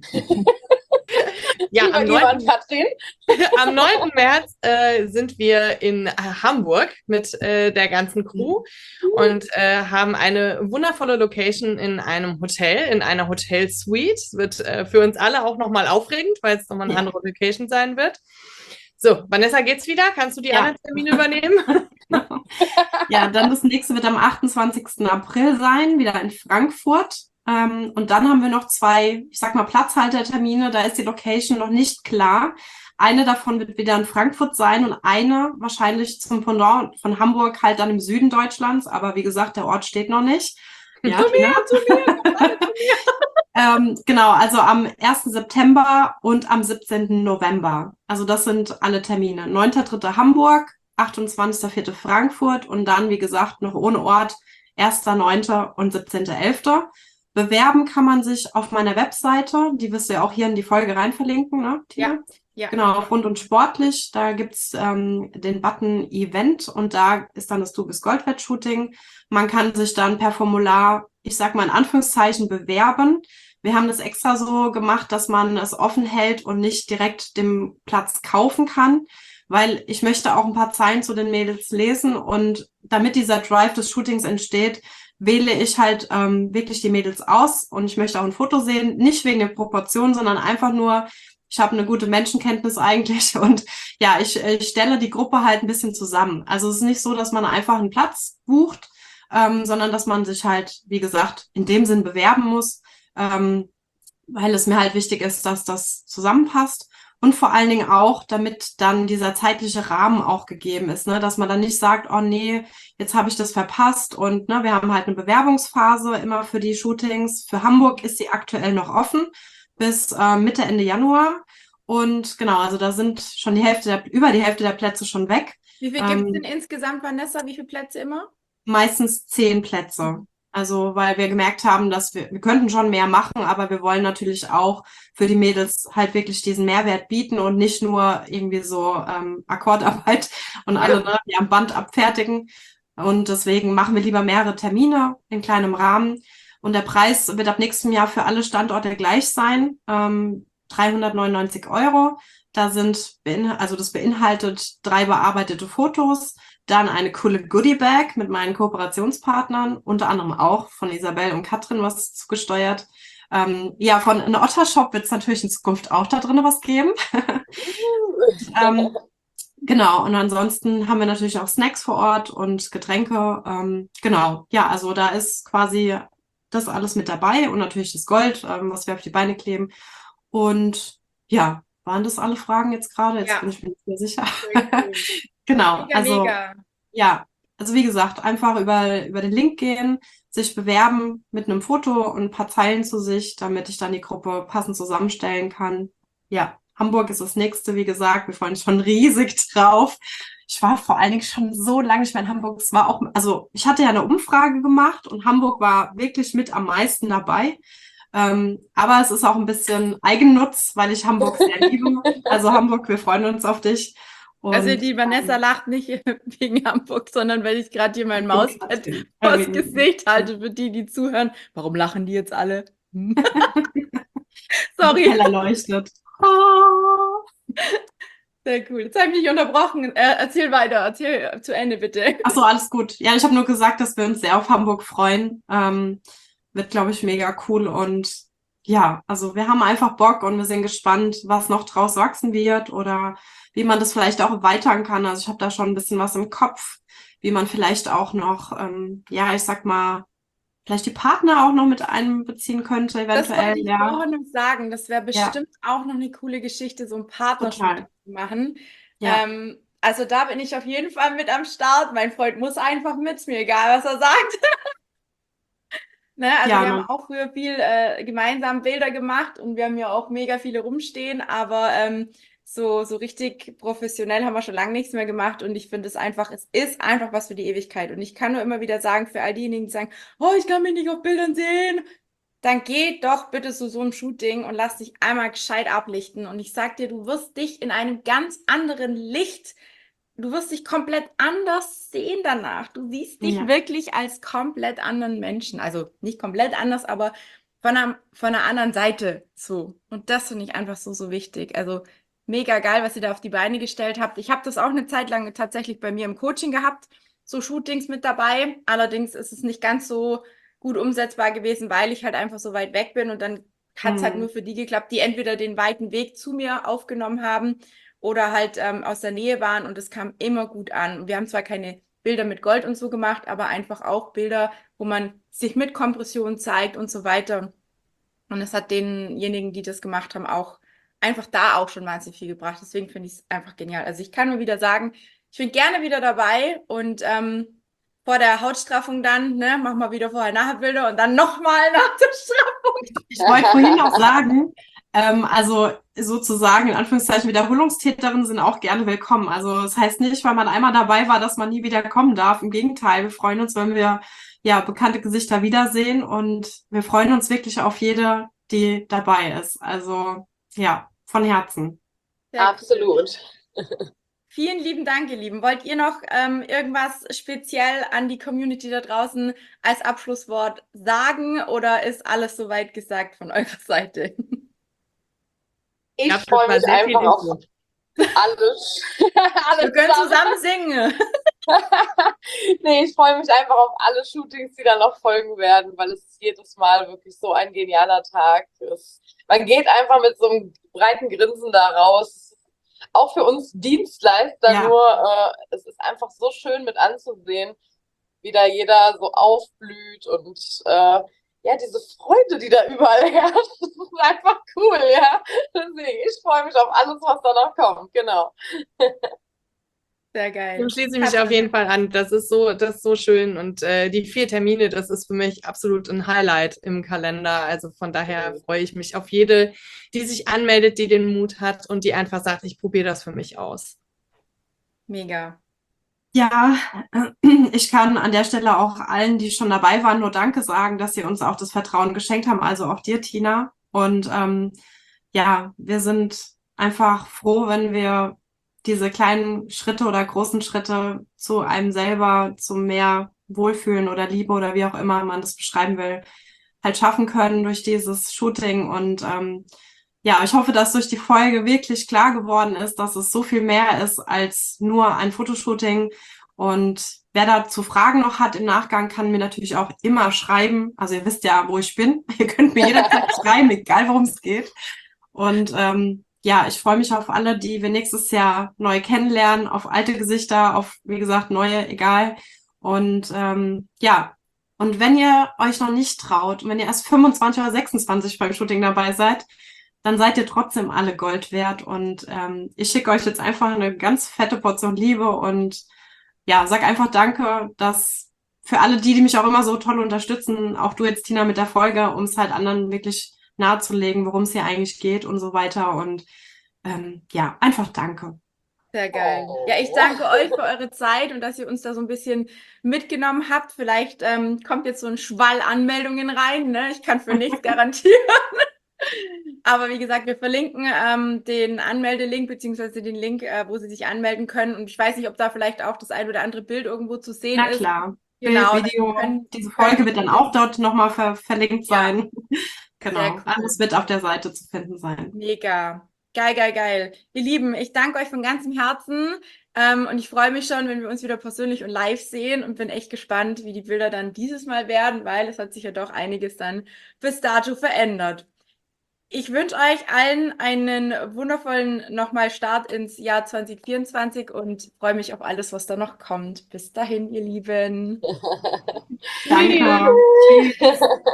Ja, Lieber am jemand, 9. Katrin. Am 9. März sind wir in Hamburg mit der ganzen Crew und haben eine wundervolle Location in einem Hotel, in einer Hotelsuite. Es wird für uns alle auch nochmal aufregend, weil es nochmal eine andere Location sein wird. So, Vanessa, geht's wieder? Kannst du die anderen Termine übernehmen? Ja, dann das nächste wird am 28. April sein, wieder in Frankfurt. Und dann haben wir noch 2, ich sag mal, Platzhaltertermine. Da ist die Location noch nicht klar. Eine davon wird wieder in Frankfurt sein und eine wahrscheinlich zum Pendant von Hamburg halt dann im Süden Deutschlands. Aber wie gesagt, der Ort steht noch nicht. Ja, Zu mir. genau, also am 1. September und am 17. November. Also das sind alle Termine. 9.3. Hamburg, 28.4. Frankfurt und dann, wie gesagt, noch ohne Ort 1.9. und 17.11. Bewerben kann man sich auf meiner Webseite, die wirst du ja auch hier in die Folge rein verlinken, ne, Tina? Ja. Genau, auf Rund und Sportlich, da gibt's den Button Event und da ist dann das Du bist Gold-Wett-Shooting. Man kann sich dann per Formular, ich sag mal in Anführungszeichen, bewerben. Wir haben das extra so gemacht, dass man es offen hält und nicht direkt den Platz kaufen kann, weil ich möchte auch ein paar Zeilen zu den Mädels lesen und damit dieser Drive des Shootings entsteht, wähle ich halt wirklich die Mädels aus und ich möchte auch ein Foto sehen, nicht wegen der Proportion, sondern einfach nur, ich habe eine gute Menschenkenntnis eigentlich und ja, ich stelle die Gruppe halt ein bisschen zusammen. Also es ist nicht so, dass man einfach einen Platz bucht, sondern dass man sich halt, wie gesagt, in dem Sinn bewerben muss, weil es mir halt wichtig ist, dass das zusammenpasst. Und vor allen Dingen auch, damit dann dieser zeitliche Rahmen auch gegeben ist, ne? Dass man dann nicht sagt, oh nee, jetzt habe ich das verpasst. Und ne, wir haben halt eine Bewerbungsphase immer für die Shootings. Für Hamburg ist sie aktuell noch offen bis Mitte, Ende Januar. Und genau, also da sind schon über die Hälfte der Plätze schon weg. Wie viel gibt es denn insgesamt, Vanessa? Wie viele Plätze immer? Meistens 10 Plätze. Also, weil wir gemerkt haben, dass wir könnten schon mehr machen, aber wir wollen natürlich auch für die Mädels halt wirklich diesen Mehrwert bieten und nicht nur irgendwie so Akkordarbeit und alle ne, die am Band abfertigen. Und deswegen machen wir lieber mehrere Termine in kleinem Rahmen. Und der Preis wird ab nächstem Jahr für alle Standorte gleich sein. 399 Euro. Also das beinhaltet 3 bearbeitete Fotos, dann eine coole Goodie-Bag mit meinen Kooperationspartnern, unter anderem auch von Isabel und Katrin was zugesteuert. Ja, von einem Otter-Shop wird es natürlich in Zukunft auch da drin was geben. Genau, und ansonsten haben wir natürlich auch Snacks vor Ort und Getränke. Genau, ja, also da ist quasi das alles mit dabei und natürlich das Gold, was wir auf die Beine kleben. Und ja, waren das alle Fragen jetzt gerade? Jetzt Ja. bin ich mir nicht mehr sicher. Cool. Genau, Mega, also mega. ja, also wie gesagt, einfach über den Link gehen, sich bewerben mit einem Foto und ein paar Zeilen zu sich, damit ich dann die Gruppe passend zusammenstellen kann. Ja, Hamburg ist das nächste, wie gesagt. Wir freuen uns schon riesig drauf. Ich war vor allen Dingen schon so lange nicht mehr in Hamburg. Es war auch, also ich hatte ja eine Umfrage gemacht und Hamburg war wirklich mit am meisten dabei. Aber es ist auch ein bisschen Eigennutz, weil ich Hamburg sehr liebe. Also Hamburg, wir freuen uns auf dich. Also Und, die Vanessa lacht nicht wegen Hamburg, sondern weil ich gerade hier mein Mauspad wegen- vors Gesicht halte für die, die zuhören. Warum lachen die jetzt alle? Sorry. Heller leuchtet. Oh. Sehr cool. Jetzt habe ich mich unterbrochen. Erzähl weiter. Erzähl zu Ende, bitte. Ach so, alles gut. Ja, ich habe nur gesagt, dass wir uns sehr auf Hamburg freuen. Wird, glaube ich, mega cool. Und ja, also wir haben einfach Bock und wir sind gespannt, was noch draus wachsen wird oder wie man das vielleicht auch erweitern kann. Also ich habe da schon ein bisschen was im Kopf, wie man vielleicht auch noch, ja, ich sag mal, vielleicht die Partner auch noch mit einbeziehen könnte, Das eventuell. wollte ich Ja, vorhin noch sagen. Das wäre ja, bestimmt auch noch eine coole Geschichte, so ein Partnershooting total. zu machen. Ja, Also da bin ich auf jeden Fall mit am Start. Mein Freund muss einfach mit, mir egal, was er sagt. Ne? Also ja, wir haben ne, auch früher viel gemeinsam Bilder gemacht und wir haben ja auch mega viele rumstehen, aber so richtig professionell haben wir schon lange nichts mehr gemacht und ich finde es einfach, es ist einfach was für die Ewigkeit. Und ich kann nur immer wieder sagen, für all diejenigen, die sagen, oh, ich kann mich nicht auf Bildern sehen, dann geh doch bitte zu so einem Shooting und lass dich einmal gescheit ablichten. Und ich sag dir, du wirst dich in einem ganz anderen Licht, du wirst dich komplett anders sehen danach. Du siehst dich ja, wirklich als komplett anderen Menschen. Also nicht komplett anders, aber von einer anderen Seite so. Und das finde ich einfach so, so wichtig. Also mega geil, was ihr da auf die Beine gestellt habt. Ich habe das auch eine Zeit lang tatsächlich bei mir im Coaching gehabt, so Shootings mit dabei. Allerdings ist es nicht ganz so gut umsetzbar gewesen, weil ich halt einfach so weit weg bin und dann hat es halt nur für die geklappt, die entweder den weiten Weg zu mir aufgenommen haben oder halt aus der Nähe waren und es kam immer gut an. Und wir haben zwar keine Bilder mit Gold und so gemacht, aber einfach auch Bilder, wo man sich mit Kompression zeigt und so weiter. Und es hat denjenigen, die das gemacht haben, auch einfach da auch schon wahnsinnig viel gebracht. Deswegen finde ich es einfach genial. Also ich kann nur wieder sagen, ich bin gerne wieder dabei und vor der Hautstraffung dann, ne, machen wir wieder Vorher-Nachher-Bilder und dann nochmal nach der Straffung. Ich wollte vorhin noch sagen, also sozusagen in Anführungszeichen Wiederholungstäterinnen sind auch gerne willkommen. Also das heißt nicht, weil man einmal dabei war, dass man nie wieder kommen darf. Im Gegenteil, wir freuen uns, wenn wir ja bekannte Gesichter wiedersehen und wir freuen uns wirklich auf jede, die dabei ist. Also ja, von Herzen. Sehr cool. Absolut. Vielen lieben Dank, ihr Lieben. Wollt ihr noch irgendwas speziell an die Community da draußen als Abschlusswort sagen oder ist alles soweit gesagt von eurer Seite? Ich glaube, das freue war mich sehr viel einfach auf Info. alles. Wir alles können zusammen singen. Nee, ich freue mich einfach auf alle Shootings, die dann noch folgen werden, weil es ist jedes Mal wirklich so ein genialer Tag. Man geht einfach mit so einem breiten Grinsen da raus. Auch für uns Dienstleister Ja. nur, es ist einfach so schön mit anzusehen, wie da jeder so aufblüht und ja, diese Freude, die da überall herrscht, das ist einfach cool, ja. Deswegen, ich freue mich auf alles, was da noch kommt, genau. Sehr geil. Dem schließe ich mich auf jeden Fall an. Das ist so schön. Und die 4 Termine, das ist für mich absolut ein Highlight im Kalender. Also von daher freue ich mich auf jede, die sich anmeldet, die den Mut hat und die einfach sagt, ich probiere das für mich aus. Mega. Ja, ich kann an der Stelle auch allen, die schon dabei waren, nur Danke sagen, dass sie uns auch das Vertrauen geschenkt haben, also auch dir, Tina. Und ja, wir sind einfach froh, wenn wir diese kleinen Schritte oder großen Schritte zu einem selber, zu mehr Wohlfühlen oder Liebe oder wie auch immer man das beschreiben will, halt schaffen können durch dieses Shooting. Und ja, ich hoffe, dass durch die Folge wirklich klar geworden ist, dass es so viel mehr ist als nur ein Fotoshooting. Und wer dazu Fragen noch hat im Nachgang, kann mir natürlich auch immer schreiben. Also ihr wisst ja, wo ich bin. Ihr könnt mir jederzeit schreiben, egal worum es geht. Und ja, ich freue mich auf alle, die wir nächstes Jahr neu kennenlernen, auf alte Gesichter, auf, wie gesagt, neue, egal. Und ja, und wenn ihr euch noch nicht traut, und wenn ihr erst 25 oder 26 beim Shooting dabei seid, dann seid ihr trotzdem alle Gold wert. Und ich schicke euch jetzt einfach eine ganz fette Portion Liebe und ja, sag einfach Danke, dass für alle die, die mich auch immer so toll unterstützen, auch du jetzt, Tina, mit der Folge, um es halt anderen wirklich nahezulegen, worum es hier eigentlich geht und so weiter. Und ja, einfach Danke. Sehr geil. Ja, ich danke euch für eure Zeit und dass ihr uns da so ein bisschen mitgenommen habt. Vielleicht kommt jetzt so ein Schwall Anmeldungen rein, ne? Ich kann für nichts garantieren. Aber wie gesagt, wir verlinken den Anmeldelink beziehungsweise den Link, wo Sie sich anmelden können. Und ich weiß nicht, ob da vielleicht auch das ein oder andere Bild irgendwo zu sehen Na ist. klar. Genau, Bild, Video, diese Folge wird dann auch dort nochmal verlinkt sein. Genau. cool. Alles wird auf der Seite zu finden sein. Mega. Geil, geil, geil. Ihr Lieben, ich danke euch von ganzem Herzen und ich freue mich schon, wenn wir uns wieder persönlich und live sehen und bin echt gespannt, wie die Bilder dann dieses Mal werden, weil es hat sich ja doch einiges dann bis dato verändert. Ich wünsche euch allen einen wundervollen nochmal Start ins Jahr 2024 und freue mich auf alles, was da noch kommt. Bis dahin, ihr Lieben. Danke. Tschüss.